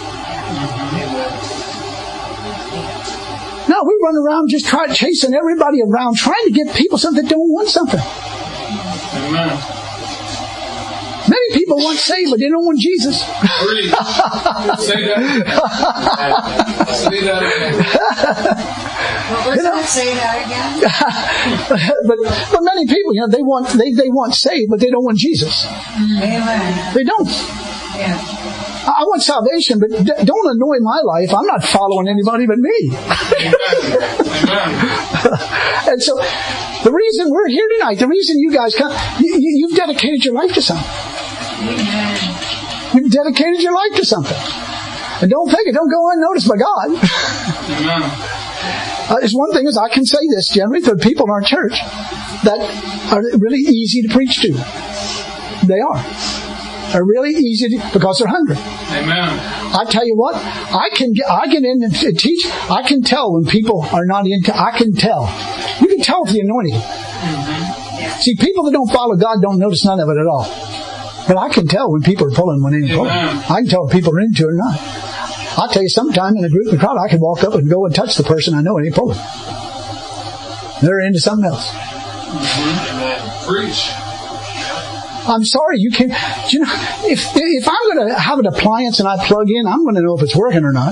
No, we run around just trying, chasing everybody around, trying to get people something that don't want something. Amen. Many people want saved, but they don't want Jesus. Say that. Say that. Well, let's not say that again. but but many people, you know, they want they, they want saved, but they don't want Jesus. Amen. They don't. Yeah. I want salvation, but don't annoy my life. I'm not following anybody but me. And so, the reason we're here tonight, the reason you guys come, you, you, you've dedicated your life to something. Amen. You've dedicated your life to something. And don't think it, don't go unnoticed by God. Amen. Uh, it's one thing is I can say this generally to people in our church that are really easy to preach to. They are. They're really easy to, because they're hungry. Amen. I tell you what, I can get, I get in and teach. I can tell when people are not into. I can tell. You can tell with the anointing. Mm-hmm. See, people that don't follow God don't notice none of it at all. But I can tell when people are pulling, when they ain't pulling. I can tell when people are into it or not. I'll tell you, sometime in a group, in a crowd, I can walk up and go and touch the person I know and ain't pulling. They're into something else. Mm-hmm. Preach. I'm sorry, you can't. You know, if if I'm going to have an appliance and I plug in, I'm going to know if it's working or not.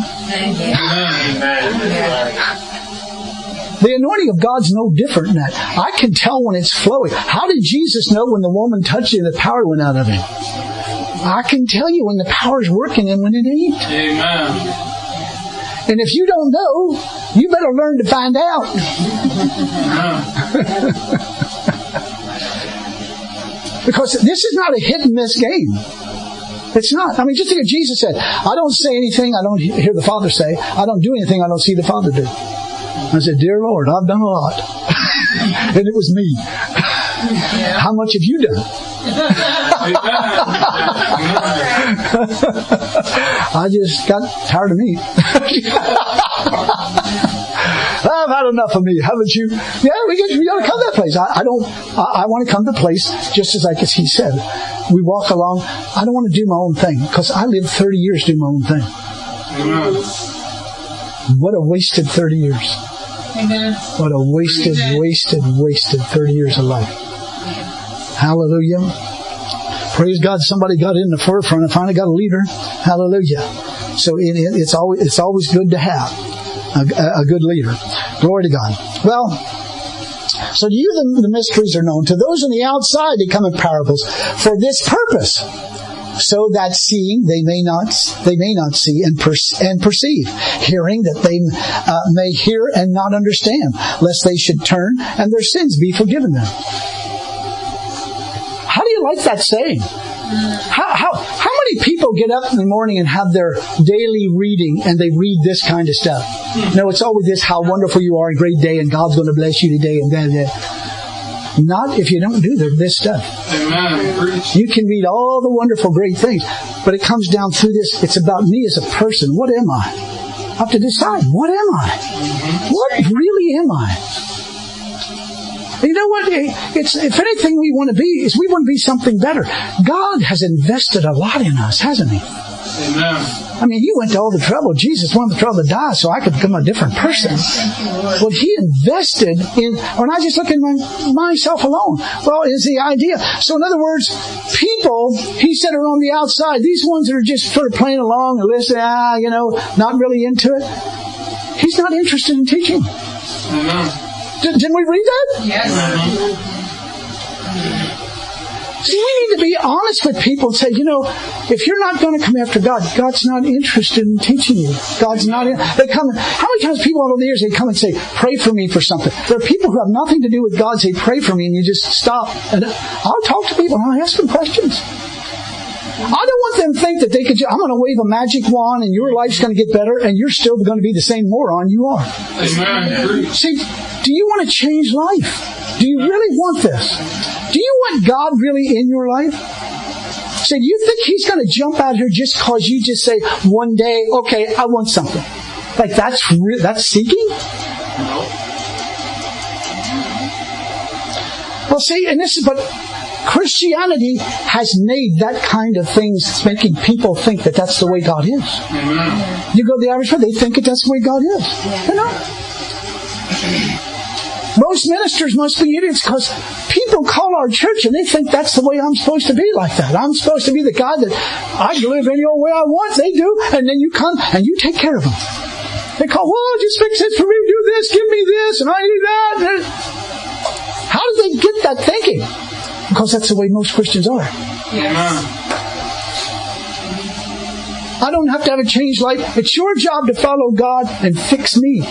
The anointing of God's no different than that. I can tell when it's flowing. How did Jesus know when the woman touched him, the power went out of him? I can tell you when the power's working and when it ain't. Amen. And if you don't know, you better learn to find out. Because this is not a hit and miss game. It's not. I mean, just think of Jesus said, I don't say anything I don't hear the Father say. I don't do anything I don't see the Father do. I said, dear Lord, I've done a lot. And it was me. How much have you done? I just got tired of me. I've had enough of me, haven't you? Yeah, we got, we got to come to that place. I, I don't. I, I want to come to the place just as like as he said. We walk along. I don't want to do my own thing because I lived thirty years doing my own thing. Amen. What a wasted thirty years. Amen. What a wasted, wasted, wasted thirty years of life. Hallelujah. Praise God. Somebody got in the forefront and finally got a leader. Hallelujah. So it, it, it's always it's always good to have a, a good leader. Glory to God. Well, so to you the, the mysteries are known. To those on the outside they come in parables for this purpose, so that seeing they may not they may not see and per, and perceive, hearing that they uh, may hear and not understand, lest they should turn and their sins be forgiven them. How do you like that saying? How, how, how many people get up in the morning and have their daily reading and they read this kind of stuff? No, it's always this, how wonderful you are, a great day, and God's going to bless you today, and that, that. Not if you don't do this stuff. Amen. You can read all the wonderful, great things, but it comes down through this. It's about me as a person. What am I? I have to decide, what am I? What really am I? You know what? It's, if anything we want to be, is we want to be something better. God has invested a lot in us, hasn't He? Amen. I mean, He went to all the trouble. Jesus went to the trouble to die so I could become a different person. Well, He invested in, or not just looking at my, myself alone. Well, is the idea. So in other words, people, He said, are on the outside. These ones that are just sort of playing along and listening, ah, you know, not really into it. He's not interested in teaching. Amen. D- didn't we read that? Yes. See, we need to be honest with people and say, you know, if you're not going to come after God, God's not interested in teaching you. God's not in. They come. How many times people over the years they come and say, "Pray for me for something." There are people who have nothing to do with God say, "Pray for me," and you just stop. And I'll talk to people and I'll ask them questions. I don't want them to think that they could. I'm going to wave a magic wand and your life's going to get better, and you're still going to be the same moron you are. Amen. See, do you want to change life? Do you really want this? Do you want God really in your life? Say, do you think He's going to jump out here just because you just say one day, okay, I want something? Like that's re- that's seeking? Well, see, and this is, but Christianity has made that kind of things. It's making people think that that's the way God is. Amen. You go to the average person, they think that that's the way God is. You know? Most ministers must be idiots because people call our church and they think that's the way I'm supposed to be like that. I'm supposed to be the guy that I can live any old way I want. They do. And then you come and you take care of them. They call, well, just fix it for me. Do this. Give me this. And I need that. How did they get that thinking? Because that's the way most Christians are. Amen. I don't have to have a changed life. It's your job to follow God and fix me.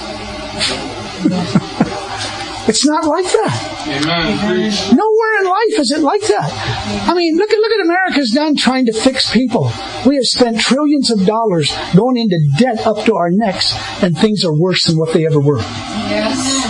It's not like that. Amen. Nowhere in life is it like that. I mean, look at look at America's done trying to fix people. We have spent trillions of dollars going into debt up to our necks, and things are worse than what they ever were. Yes.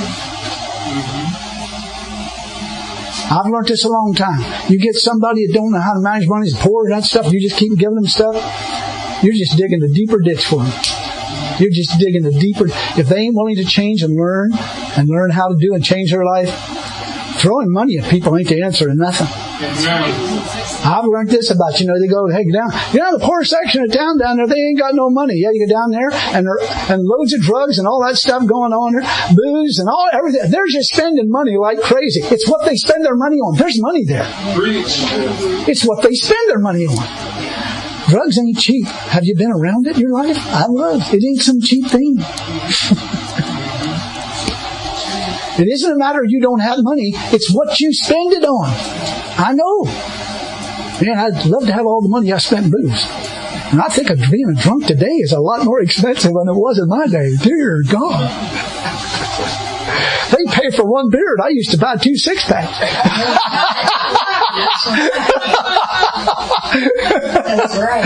I've learned this a long time. You get somebody that don't know how to manage money, is poor and that stuff, you just keep giving them stuff, you're just digging a deeper ditch for them. You're just digging a deeper... If they ain't willing to change and learn, and learn how to do and change their life, throwing money at people ain't the answer to nothing. Amen. I've learned this about, you know, they go, hey, get down. You know, the poor section of town down there, they ain't got no money. Yeah, you go down there, and and loads of drugs and all that stuff going on there, booze and all everything. They're just spending money like crazy. It's what they spend their money on. There's money there. Preach. It's what they spend their money on. Drugs ain't cheap. Have you been around it in your life? I was. It ain't some cheap thing. It isn't a matter of you don't have money. It's what you spend it on. I know. Man, I'd love to have all the money I spent in booze. And I think being a drunk today is a lot more expensive than it was in my day. Dear God. They pay for one beer and I used to buy two six-packs. That's right.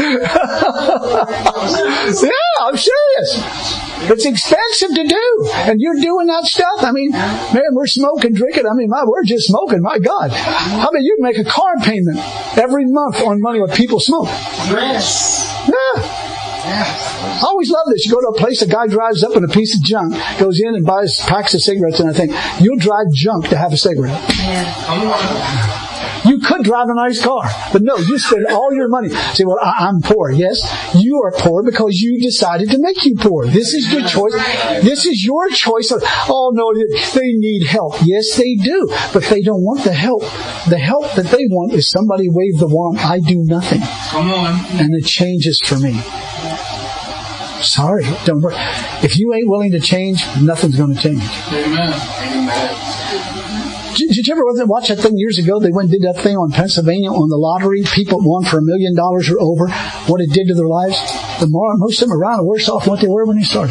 Yeah, I'm serious. It's expensive to do. And you're doing that stuff. I mean, man, we're smoking, drinking. I mean, my, we're just smoking. My God. I mean, you make a car payment every month on money what people smoke. Yes. Yeah. I always love this. You go to a place, a guy drives up in a piece of junk, goes in and buys packs of cigarettes, and I think, you'll drive junk to have a cigarette. Yeah. Come on. You could drive a nice car, but no, you spend all your money. Say, well, I, I'm poor. Yes, you are poor because you decided to make you poor. This is your choice. This is your choice. Of, oh, no, they need help. Yes, they do, but they don't want the help. The help that they want is somebody wave the wand, I do nothing. Come on. And it changes for me. Sorry, don't worry. If you ain't willing to change, nothing's going to change. Amen. Amen. Did, did you ever watch that thing years ago? They went and did that thing on Pennsylvania on the lottery. People won for a million dollars or over. What it did to their lives. The more, most of them are around are worse off than what they were when they started.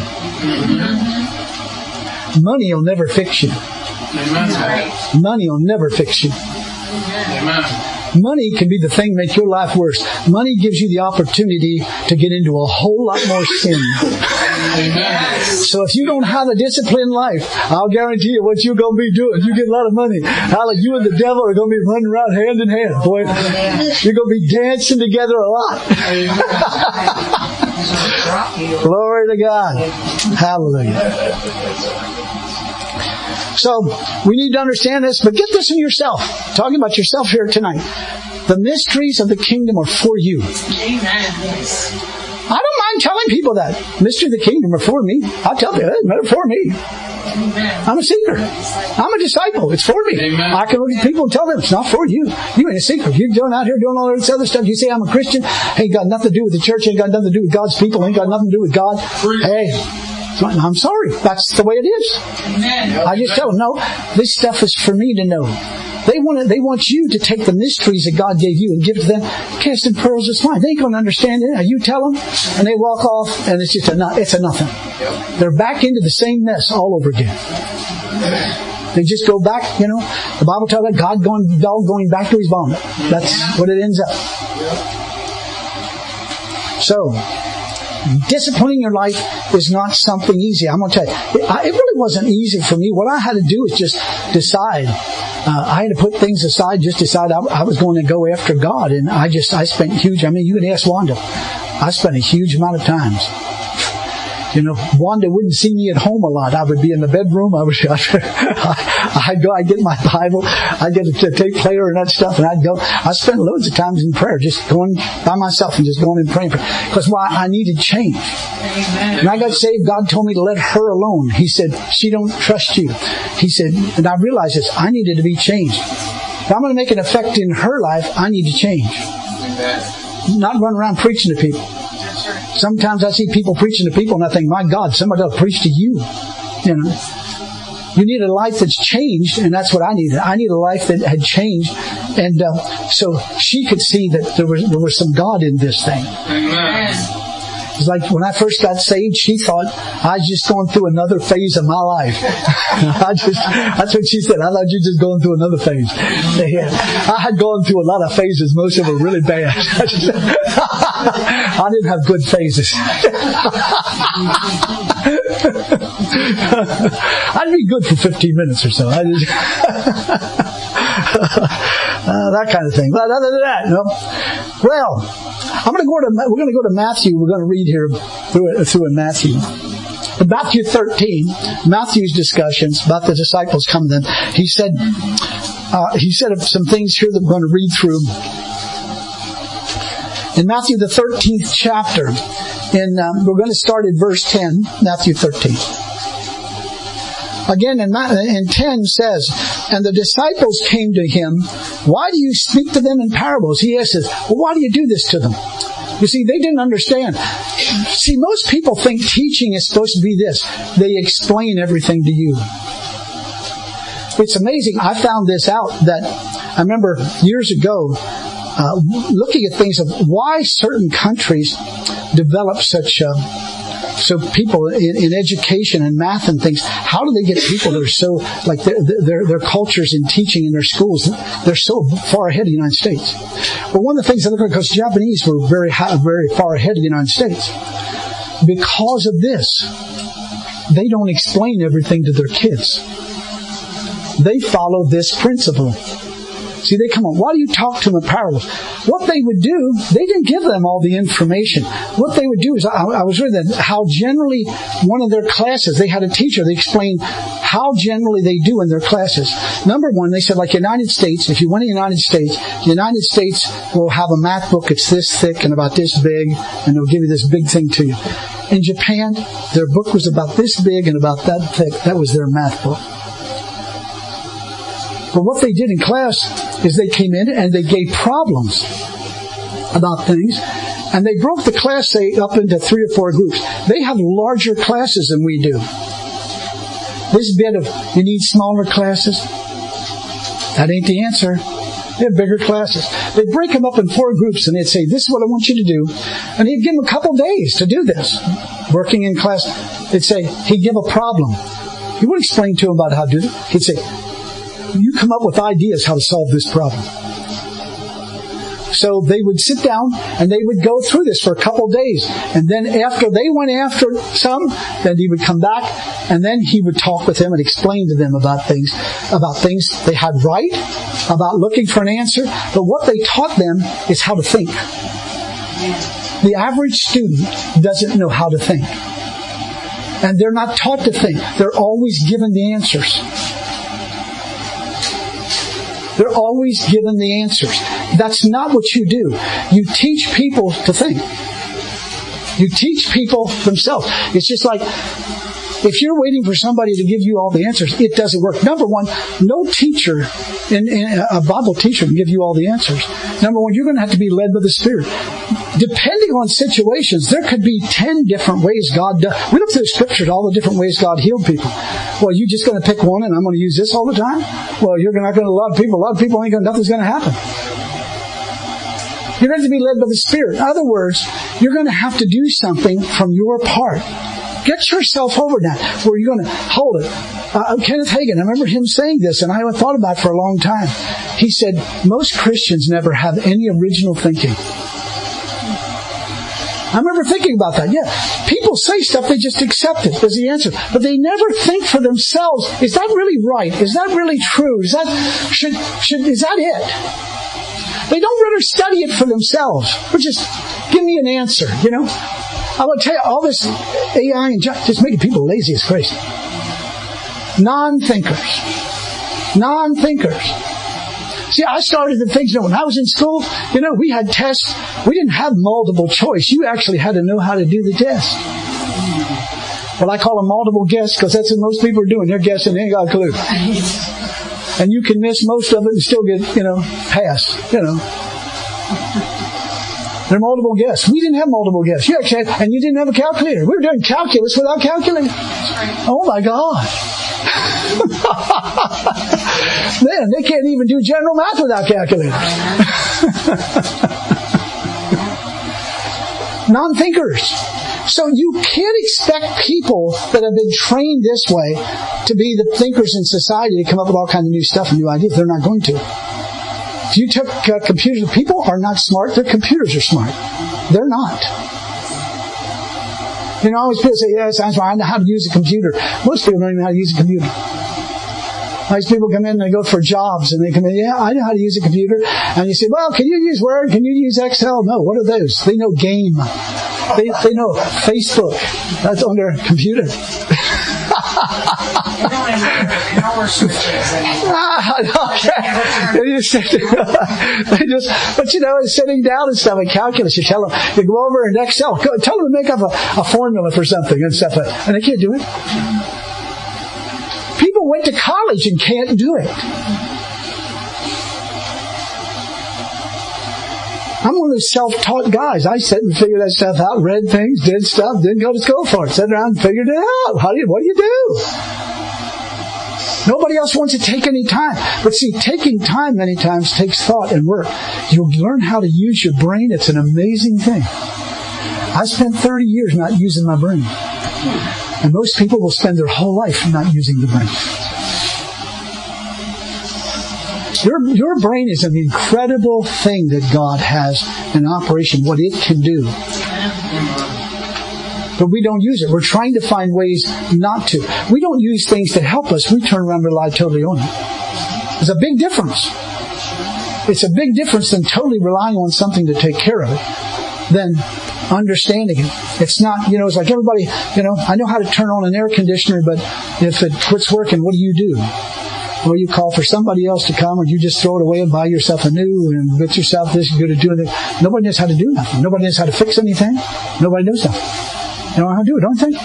Money will never fix you. Amen. Money will never fix you. Amen. Money can be the thing that make your life worse. Money gives you the opportunity to get into a whole lot more sin. Amen. So if you don't have a disciplined life, I'll guarantee you what you're going to be doing. You get a lot of money. Hallelujah, you and the devil are going to be running around hand in hand, boy. You're going to be dancing together a lot. Glory to God. Hallelujah. So, we need to understand this, but get this in yourself. Talking about yourself here tonight. The mysteries of the kingdom are for you. Amen. I don't mind telling people that. Mysteries of the kingdom are for me. I'll tell you, they're for me. Amen. I'm a seeker. I'm a disciple. It's for me. Amen. I can look at people and tell them it's not for you. You ain't a seeker. You're doing out here doing all this other stuff. You say I'm a Christian. Ain't got nothing to do with the church. Ain't got nothing to do with God's people. Ain't got nothing to do with God. Hey, So I'm sorry. That's the way it is. Amen. I just tell them, no, this stuff is for me to know. They want to, they want you to take the mysteries that God gave you and give it to them. Casting pearls is fine. They ain't going to understand it. You tell them, and they walk off, and it's just a, it's a nothing. They're back into the same mess all over again. They just go back, you know. The Bible tells us God going, dog going back to his vomit. That's what it ends up. So, disciplining your life is not something easy. I'm going to tell you, it, I, it really wasn't easy for me. What I had to do is just decide. Uh, I had to put things aside, just decide I, I was going to go after God. And I just, I spent huge, I mean, you can ask Wanda. I spent a huge amount of times. You know, Wanda wouldn't see me at home a lot. I would be in the bedroom. I would, I'd go, I'd get my Bible, I'd get a tape player and that stuff, and I'd go. I spent loads of times in prayer, just going by myself and just going and praying. Because why? I needed change. When I got saved, God told me to let her alone. He said, she don't trust you. He said, and I realized this, I needed to be changed. If I'm going to make an effect in her life, I need to change. Not run around preaching to people. Sometimes I see people preaching to people and I think, my God, somebody will preach to you. You know, you need a life that's changed, and that's what I needed. I need a life that had changed, and uh, so she could see that there was there was some God in this thing. Amen. It's like when I first got saved, she thought I was just going through another phase of my life. I just, that's what she said. I thought you were just going through another phase. Yeah. I had gone through a lot of phases. Most of them were really bad. I didn't have good phases. I'd be good for fifteen minutes or so. I just uh, that kind of thing. But other than that, no. Well, I'm going to go to. We're going to go to Matthew. We're going to read here through it, through in Matthew. In Matthew thirteen, Matthew's discussions about the disciples coming in. He said, uh, he said some things here that we're going to read through. In Matthew the thirteenth chapter, in um, we're going to start at verse ten. Matthew thirteen. Again, in, in ten says, and the disciples came to him. Why do you speak to them in parables? He asks, well, why do you do this to them? You see, they didn't understand. See, most people think teaching is supposed to be this. They explain everything to you. It's amazing. I found this out that I remember years ago uh, looking at things of why certain countries develop such uh, so people in, in education and math and things, how do they get people that are so, like their, their, their cultures in teaching in their schools, they're so far ahead of the United States. Well, one of the things I look at, because Japanese were very high, very far ahead of the United States. Because of this, they don't explain everything to their kids. They follow this principle. See, they come on, why do you talk to them in parables? What they would do, they didn't give them all the information. What they would do is, I, I was reading that how generally one of their classes, they had a teacher, they explained how generally they do in their classes. Number one, they said, like United States, if you went to the United States, the United States will have a math book, it's this thick and about this big, and they'll give you this big thing to you. In Japan, their book was about this big and about that thick. That was their math book. But what they did in class is they came in and they gave problems about things, and they broke the class, say, up into three or four groups. They have larger classes than we do. This bit of, you need smaller classes? That ain't the answer. They have bigger classes. They'd break them up in four groups, and they'd say, this is what I want you to do. And he'd give them a couple days to do this. Working in class, they'd say, he'd give a problem. He wouldn't explain to them about how to do it. He'd say, you come up with ideas how to solve this problem. So they would sit down and they would go through this for a couple of days. And then after they went after some, then he would come back and then he would talk with them and explain to them about things, about things they had right, about looking for an answer. But what they taught them is how to think. The average student doesn't know how to think. And they're not taught to think. They're always given the answers. They're always given the answers. That's not what you do. You teach people to think. You teach people themselves. It's just like if you're waiting for somebody to give you all the answers, it doesn't work. Number one, no teacher, in, in a Bible teacher can give you all the answers. Number one, you're going to have to be led by the Spirit. Depending on situations, there could be ten different ways God does. We look through the Scriptures, all the different ways God healed people. Well, you just going to pick one and I'm going to use this all the time? Well, you're not going to love people. A lot of people ain't going to, nothing's going to happen. You're going to have to be led by the Spirit. In other words, you're going to have to do something from your part. Get yourself over that, where you're going to hold it. Uh, Kenneth Hagin, I remember him saying this, and I haven't thought about it for a long time. He said, most Christians never have any original thinking. I remember thinking about that. Yeah, people say stuff, they just accept it as the answer. But they never think for themselves, is that really right? Is that really true? Is that, should, should, is that it? They don't really study it for themselves. But just give me an answer, you know? I will tell you, all this A I and just making people lazy as crazy. Non-thinkers. Non-thinkers. See, I started to think, you know, when I was in school, you know, we had tests. We didn't have multiple choice. You actually had to know how to do the test. Well, I call them multiple guess because that's what most people are doing. They're guessing. They ain't got a clue. And you can miss most of it and still get, you know, pass, you know. They're multiple guess. We didn't have multiple guess. You actually had, and you didn't have a calculator. We were doing calculus without calculator. Oh, my God. Man, they can't even do general math without calculators. Non-thinkers. So you can't expect people that have been trained this way to be the thinkers in society to come up with all kinds of new stuff and new ideas. They're not going to. If you took uh, computers, people are not smart. Their computers are smart. They're not. You know, always people say, yes, I know how to use a computer. Most people don't even know how to use a computer. These people come in and they go for jobs and they come in, yeah, I know how to use a computer. And you say, well, can you use Word? Can you use Excel? No, what are those? They know game. They, they know Facebook. That's on their computer. They don't have power switches anymore. Ah, okay. They just, they just, but you know, sitting down and stuff in calculus, you tell them, you go over in Excel, go, tell them to make up a, a formula for something and stuff, and they can't do it. People went to college and can't do it. I'm one of those self-taught guys. I sat and figured that stuff out, read things, did stuff, didn't go to school for it. Sat around and figured it out. How do you, what do you do? Nobody else wants to take any time. But see, taking time many times takes thought and work. You'll learn how to use your brain. It's an amazing thing. I spent thirty years not using my brain. And most people will spend their whole life not using the brain. Your, your brain is an incredible thing that God has in operation, what it can do. But we don't use it. We're trying to find ways not to. We don't use things to help us. We turn around and rely totally on it. There's a big difference. It's a big difference than totally relying on something to take care of it, than understanding it. It's not, you know, it's like everybody, you know, I know how to turn on an air conditioner, but if it quits working, what do you do? Well, you call for somebody else to come, or you just throw it away and buy yourself a new and get yourself this good at doing it. Nobody knows how to do nothing. Nobody knows how to fix anything. Nobody knows nothing. You know how to do it, don't you think?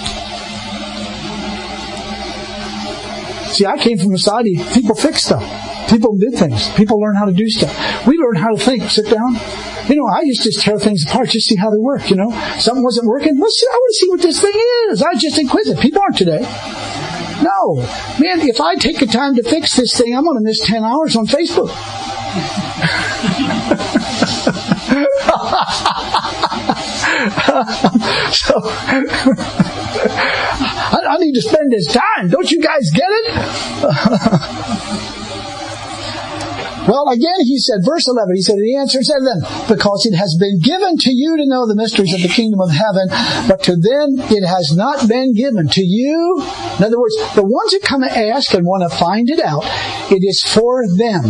See, I came from a society, people fix stuff. People did things. People learn how to do stuff. We learn how to think. Sit down. You know, I used to just tear things apart, just see how they work, you know. Something wasn't working. Let's see, I want to see what this thing is. I was just inquisitive. People aren't today. No. Man, if I take the time to fix this thing, I'm going to miss ten hours on Facebook. So, I, I need to spend this time. Don't you guys get it? Well, again, he said, verse eleven, he said, the answer said then, because it has been given to you to know the mysteries of the kingdom of heaven, but to them it has not been given. To you, in other words, the ones that come and ask and want to find it out, it is for them.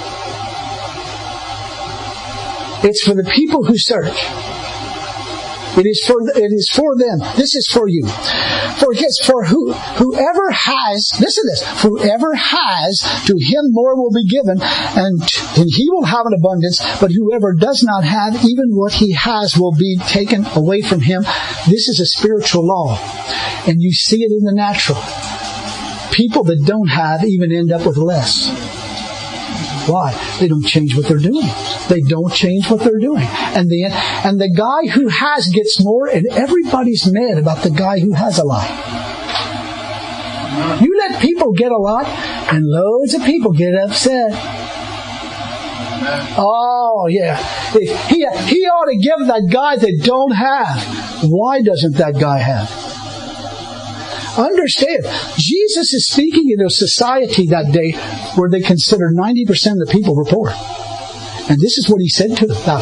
It's for the people who search. It is for it is for them. This is for you. For his for who whoever has, listen to this, whoever has, to him more will be given, and, and he will have an abundance, but whoever does not have, even what he has will be taken away from him. This is a spiritual law. And you see it in the natural. People that don't have even end up with less. Why? They don't change what they're doing. They don't change what they're doing. And the, and the guy who has gets more, and everybody's mad about the guy who has a lot. You let people get a lot, and loads of people get upset. Oh, yeah. He, he ought to give that guy that don't have. Why doesn't that guy have? Understand, Jesus is speaking in a society that day where they consider ninety percent of the people were poor. And this is what he said to them. Now,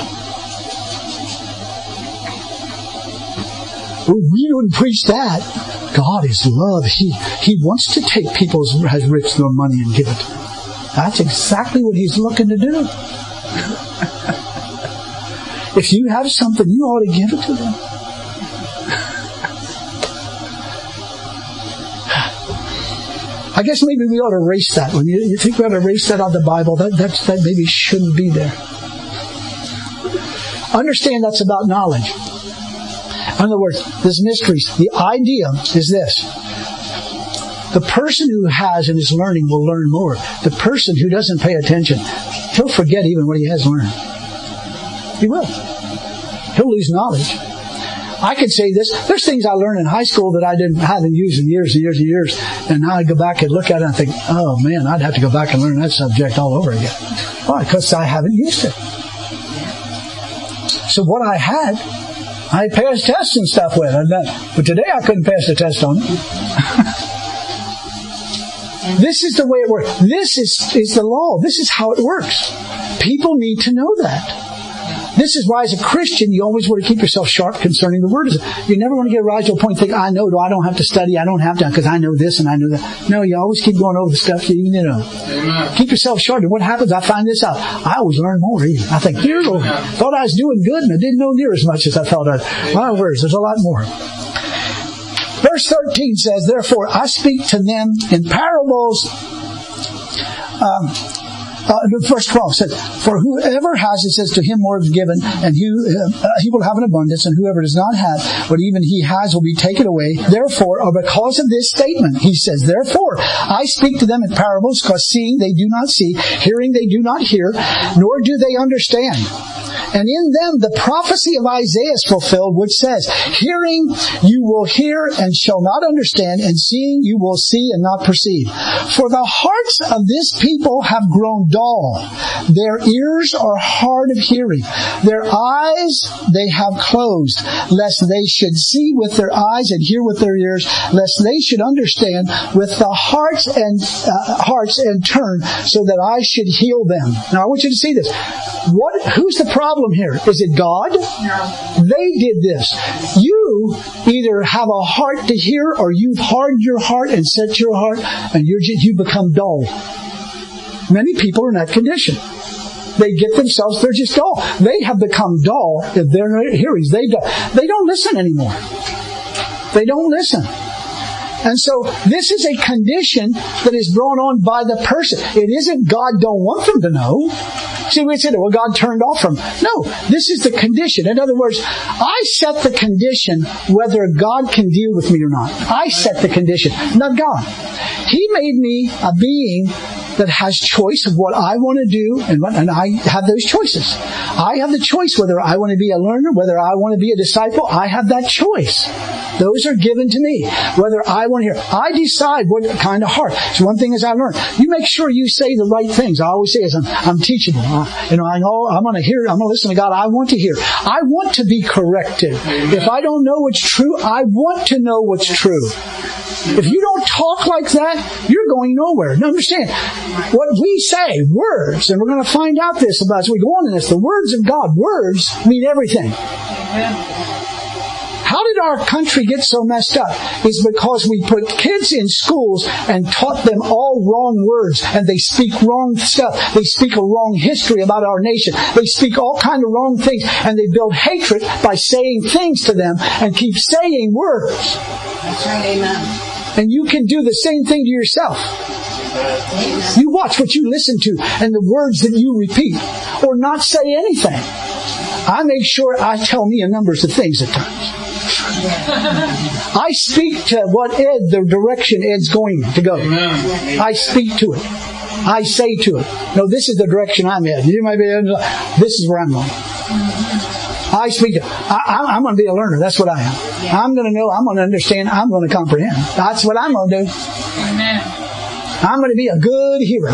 we wouldn't preach that. God is love. He, he wants to take people who has rich their money and give it to them. That's exactly what he's looking to do. If you have something, you ought to give it to them. I guess maybe we ought to erase that. When you, you think we ought to erase that out of the Bible, that, that's, that maybe shouldn't be there. Understand that's about knowledge. In other words, there's mysteries. The idea is this. The person who has and is learning will learn more. The person who doesn't pay attention, he'll forget even what he has learned. He will. He'll lose knowledge. I could say this. There's things I learned in high school that I didn't haven't used in years and years and years. And now I go back and look at it and think, oh man, I'd have to go back and learn that subject all over again. Why? Because I haven't used it. So what I had, I passed tests and stuff with. But today I couldn't pass the test on it. This is the way it works. This is, is the law. This is how it works. People need to know that. This is why, as a Christian, you always want to keep yourself sharp concerning the Word. You never want to get rise to a point and think, I know, I don't have to study, I don't have to, because I know this and I know that. No, you always keep going over the stuff you even know. Amen. Keep yourself sharp. And what happens? I find this out. I always learn more. Even. I think, dear Lord, thought I was doing good, and I didn't know near as much as I thought I was. My words, there's a lot more. Verse thirteen says, therefore, I speak to them in parables. Um, Uh, verse twelve says, for whoever has, it says, to him more is given, and he, uh, he will have an abundance, and whoever does not have, what even he has will be taken away. Therefore, or because of this statement, he says, therefore, I speak to them in parables, because seeing they do not see, hearing they do not hear, nor do they understand. And in them the prophecy of Isaiah is fulfilled, which says, hearing you will hear and shall not understand, and seeing you will see and not perceive. For the hearts of this people have grown dull. Their ears are hard of hearing. Their eyes they have closed, lest they should see with their eyes and hear with their ears, lest they should understand with the hearts and uh, hearts and turn, so that I should heal them. Now I want you to see this. What? Who's the problem here? Is it God? No. They did this. You either have a heart to hear, or you've hardened your heart and set your heart, and you're just, you become dull. Many people are in that condition. They get themselves, they're just dull. They have become dull in their hearings. They don't, they don't listen anymore. They don't listen. And so this is a condition that is brought on by the person. It isn't God don't want them to know. See, we said, well, God turned off from. No, this is the condition. In other words, I set the condition whether God can deal with me or not. I set the condition, not God. He made me a being that has choice of what I want to do, and, what, and I have those choices. I have the choice whether I want to be a learner, whether I want to be a disciple. I have that choice. Those are given to me. Whether I want to hear. I decide what kind of heart. So one thing is I learned. You make sure you say the right things. I always say, I'm, I'm teachable. Uh, you know, I know I'm going to hear, I'm going to listen to God. I want to hear. I want to be corrected. If I don't know what's true, I want to know what's true. If you don't talk like that, you're going nowhere. Now understand, what we say, words, and we're going to find out this about as we go on in this, the words of God, words mean everything. How How did our country get so messed up? It's because we put kids in schools and taught them all wrong words, and they speak wrong stuff. They speak a wrong history about our nation. They speak all kind of wrong things, and they build hatred by saying things to them and keep saying words. That's right, amen. And you can do the same thing to yourself. You watch what you listen to and the words that you repeat, or not say anything. I make sure I tell me a number of things at times. I speak to what Ed, the direction Ed's going to go. I speak to it. I say to it, no, this is the direction I'm in. You might be, this is where I'm going. I speak to, I, I'm going to be a learner. That's what I am. I'm going to know, I'm going to understand, I'm going to comprehend. That's what I'm going to do. Amen. I'm going to be a good hearer.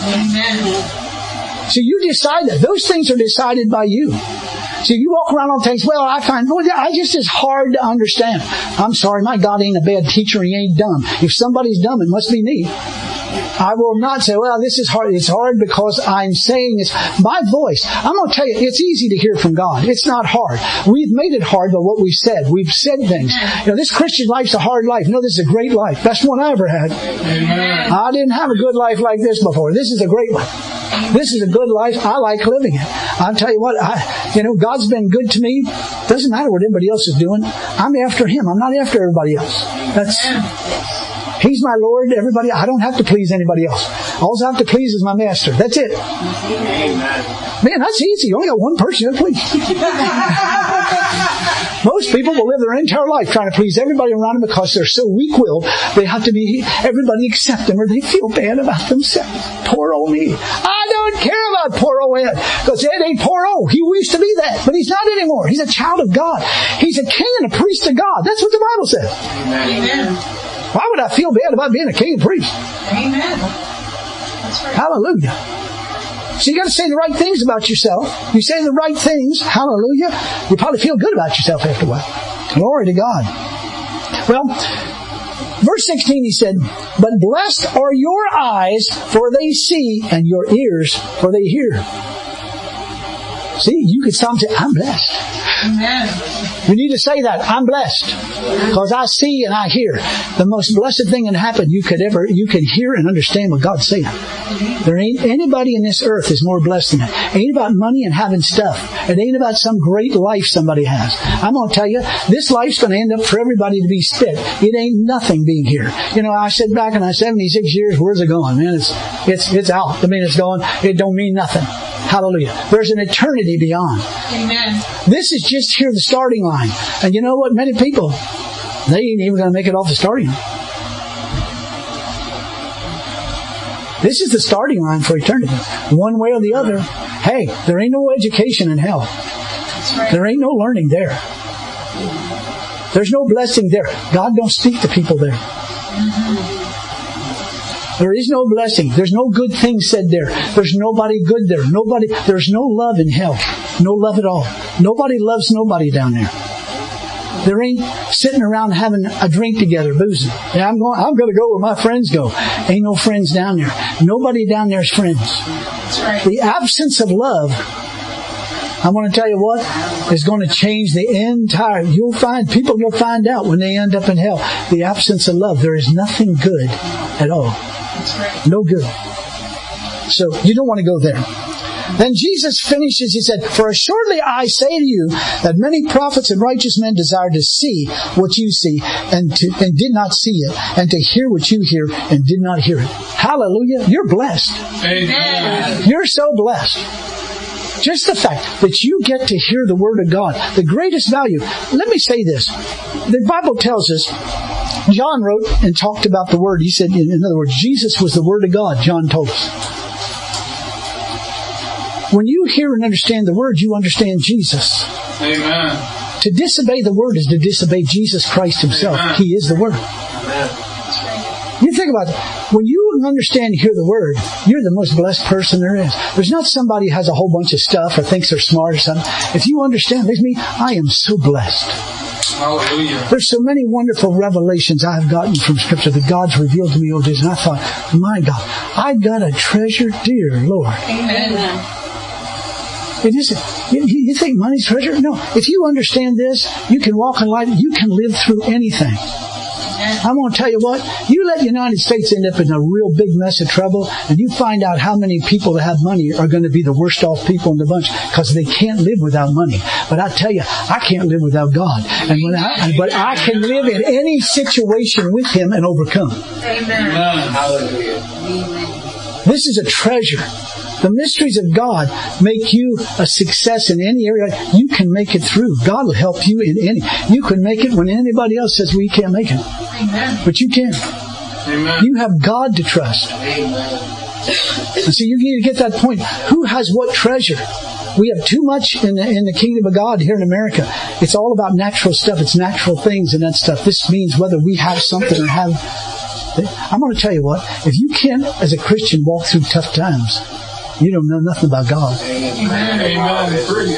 Amen. So you decide that. Those things are decided by you. So you walk around on things, well, I find, well, I just, it's hard to understand. I'm sorry, my God ain't a bad teacher, he ain't dumb. If somebody's dumb, it must be me. I will not say, well, this is hard. It's hard because I'm saying it's my voice. I'm going to tell you, it's easy to hear from God. It's not hard. We've made it hard by what we've said. We've said things. You know, this Christian life's a hard life. No, this is a great life. Best one I ever had. Amen. I didn't have a good life like this before. This is a great life. This is a good life. I like living it. I'll tell you what, I, you know, God's been good to me. Doesn't matter what anybody else is doing. I'm after Him. I'm not after everybody else. That's... He's my Lord. Everybody, I don't have to please anybody else. All I have to please is my Master. That's it. Amen. Man, that's easy. You only got one person to please. Most people will live their entire life trying to please everybody around them because they're so weak-willed. They have to be, everybody accept them or they feel bad about themselves. Poor old me. I don't care about poor old Ed. Because Ed ain't poor old. He used to be that. But he's not anymore. He's a child of God. He's a king and a priest of God. That's what the Bible says. Amen. Why would I feel bad about being a king and priest? Amen. That's right. Hallelujah. So you got to say the right things about yourself. You say the right things, hallelujah, you probably feel good about yourself after a while. Glory to God. Well, verse sixteen, he said, but blessed are your eyes, for they see, and your ears, for they hear. See, you could stop and say, I'm blessed. Amen. You need to say that. I'm blessed. Because I see and I hear. The most blessed thing that happened you could ever, you can hear and understand what God's saying. There ain't anybody in this earth is more blessed than that. It ain't about money and having stuff. It ain't about some great life somebody has. I'm going to tell you, this life's going to end up for everybody to be spit. It ain't nothing being here. You know, I said back in my seventy-six years, where's it going? Man, it's, it's, it's out. I mean, it's going, it don't mean nothing. Hallelujah. There's an eternity beyond. Amen. This is just here, the starting line. And you know what? Many people, they ain't even going to make it off the starting line. This is the starting line for eternity. One way or the other. Hey, there ain't no education in hell. That's right. There ain't no learning there. There's no blessing there. God don't speak to people there. Mm-hmm. There is no blessing. There's no good thing said there. There's nobody good there. Nobody. There's no love in hell. No love at all. Nobody loves nobody down there. There ain't sitting around having a drink together, boozing. Yeah, I'm going. I'm going to go where my friends go. Ain't no friends down there. Nobody down there is friends. That's right. The absence of love, I want to tell you what, is going to change the entire. You'll find people. You'll find out when they end up in hell. The absence of love. There is nothing good at all. That's right. No good. So you don't want to go there. Then Jesus finishes, he said, for assuredly I say to you that many prophets and righteous men desire to see what you see and to, and did not see it, and to hear what you hear and did not hear it. Hallelujah. You're blessed. Amen. You're so blessed. Just the fact that you get to hear the Word of God, the greatest value. Let me say this. The Bible tells us, John wrote and talked about the Word. He said, in other words, Jesus was the Word of God, John told us. When you hear and understand the Word, you understand Jesus. Amen. To disobey the Word is to disobey Jesus Christ Himself. Amen. He is the Word. Amen. You think about it. When you understand and hear the Word, you're the most blessed person there is. There's not somebody who has a whole bunch of stuff or thinks they're smart or something. If you understand, like me, I am so blessed. Hallelujah. There's so many wonderful revelations I've gotten from Scripture that God's revealed to me over the years. And I thought, my God, I've got a treasure dear, Lord. Amen. It isn't. You, you think money's treasure? No. If you understand this, you can walk in light. You can live through anything. I'm going to tell you what, you let the United States end up in a real big mess of trouble, and you find out how many people that have money are going to be the worst off people in the bunch because they can't live without money. But I tell you, I can't live without God. And when I, but I can live in any situation with Him and overcome. Amen. Hallelujah. This is a treasure. The mysteries of God make you a success in any area. You can make it through. God will help you in any. You can make it when anybody else says, well, you can't make it. Amen. But you can. Amen. You have God to trust. Amen. And so you need to get that point. Who has what treasure? We have too much in the, in the kingdom of God here in America. It's all about natural stuff. It's natural things and that stuff. This means whether we have something or have... I'm going to tell you what. If you can't, as a Christian, walk through tough times, you don't know nothing about God. Amen. Amen.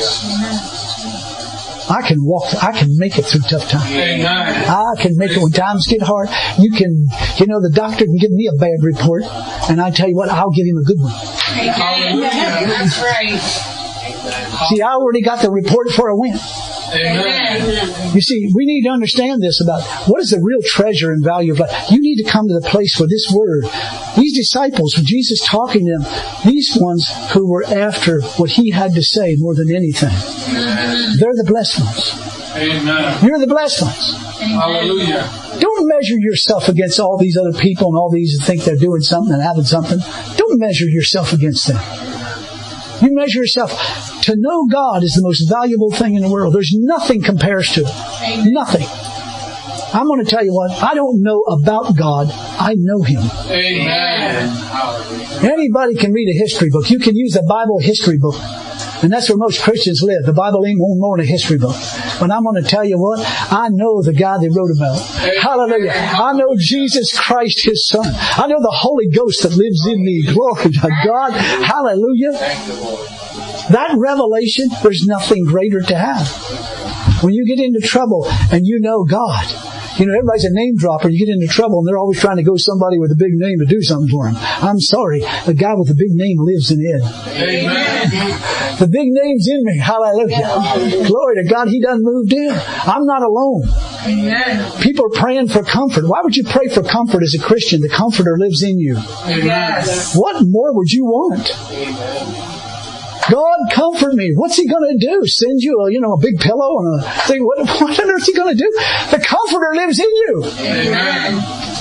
I can walk, I can make it through tough times. Amen. I can make it when times get hard. You can, you know, the doctor can give me a bad report, and I tell you what, I'll give him a good one. Amen. That's right. See, I already got the report before I went. Amen. You see, we need to understand this about what is the real treasure and value of life. You need to come to the place where this word, these disciples, when Jesus talking to them, these ones who were after what He had to say more than anything, they're the blessed ones. Amen. You're the blessed ones. Hallelujah. Don't measure yourself against all these other people and all these who think they're doing something and having something. Don't measure yourself against them. You measure yourself. To know God is the most valuable thing in the world. There's nothing compares to it. Nothing. I'm going to tell you what. I don't know about God. I know Him. Amen. Anybody can read a history book. You can use a Bible history book. And that's where most Christians live. The Bible ain't more than a history book. But I'm going to tell you what. I know the guy they wrote about. Hallelujah. I know Jesus Christ, His Son. I know the Holy Ghost that lives in me. Glory to God. Hallelujah. That revelation, there's nothing greater to have. When you get into trouble and you know God, you know, everybody's a name dropper. You get into trouble and they're always trying to go somebody with a big name to do something for them. I'm sorry. The guy with the big name lives in Ed. Amen. The big name's in me. Hallelujah. Glory to God. He done moved in. I'm not alone. Amen. People are praying for comfort. Why would you pray for comfort as a Christian? The Comforter lives in you. Yes. What more would you want? Amen. God, comfort me. What's He going to do? Send you a, you know, a big pillow and a thing? What, what on earth is He going to do? The Comforter lives in you. Amen.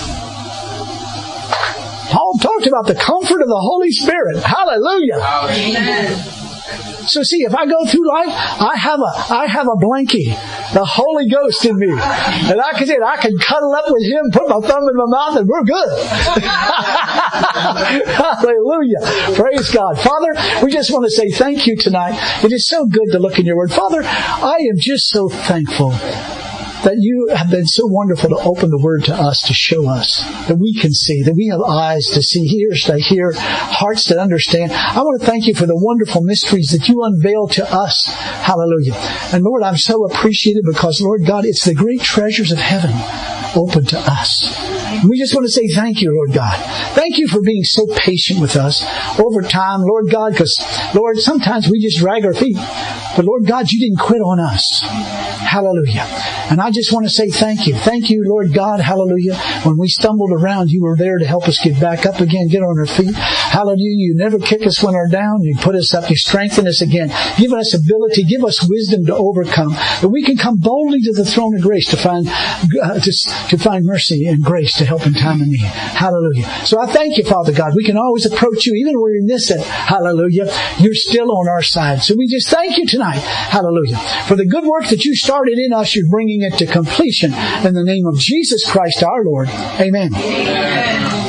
Paul talked about the comfort of the Holy Spirit. Hallelujah. Amen. So see, if I go through life, I have a, I have a blankie, the Holy Ghost in me. And I can say, I can cuddle up with Him, put my thumb in my mouth, and we're good. Hallelujah. Praise God. Father, we just want to say thank you tonight. It is so good to look in your word. Father, I am just so thankful that you have been so wonderful to open the Word to us, to show us, that we can see, that we have eyes to see, ears to hear, hearts that understand. I want to thank you for the wonderful mysteries that you unveil to us. Hallelujah. And Lord, I'm so appreciative because, Lord God, it's the great treasures of heaven open to us. And we just want to say thank you, Lord God. Thank you for being so patient with us over time, Lord God, because, Lord, sometimes we just drag our feet. But, Lord God, you didn't quit on us. Hallelujah. And I just want to say thank you. Thank you, Lord God. Hallelujah. When we stumbled around, you were there to help us get back up again, get on our feet. Hallelujah. You never kick us when we're down. You put us up. You strengthen us again. Give us ability. Give us wisdom to overcome. That we can come boldly to the throne of grace to find, uh, to, to find mercy and grace to help in time of need. Hallelujah. So I thank you, Father God. We can always approach you. Even when we miss it. Hallelujah. You're still on our side. So we just thank you tonight. Hallelujah. For the good work that you started in us, you're bringing it to completion in the name of Jesus Christ our Lord. Amen. Amen.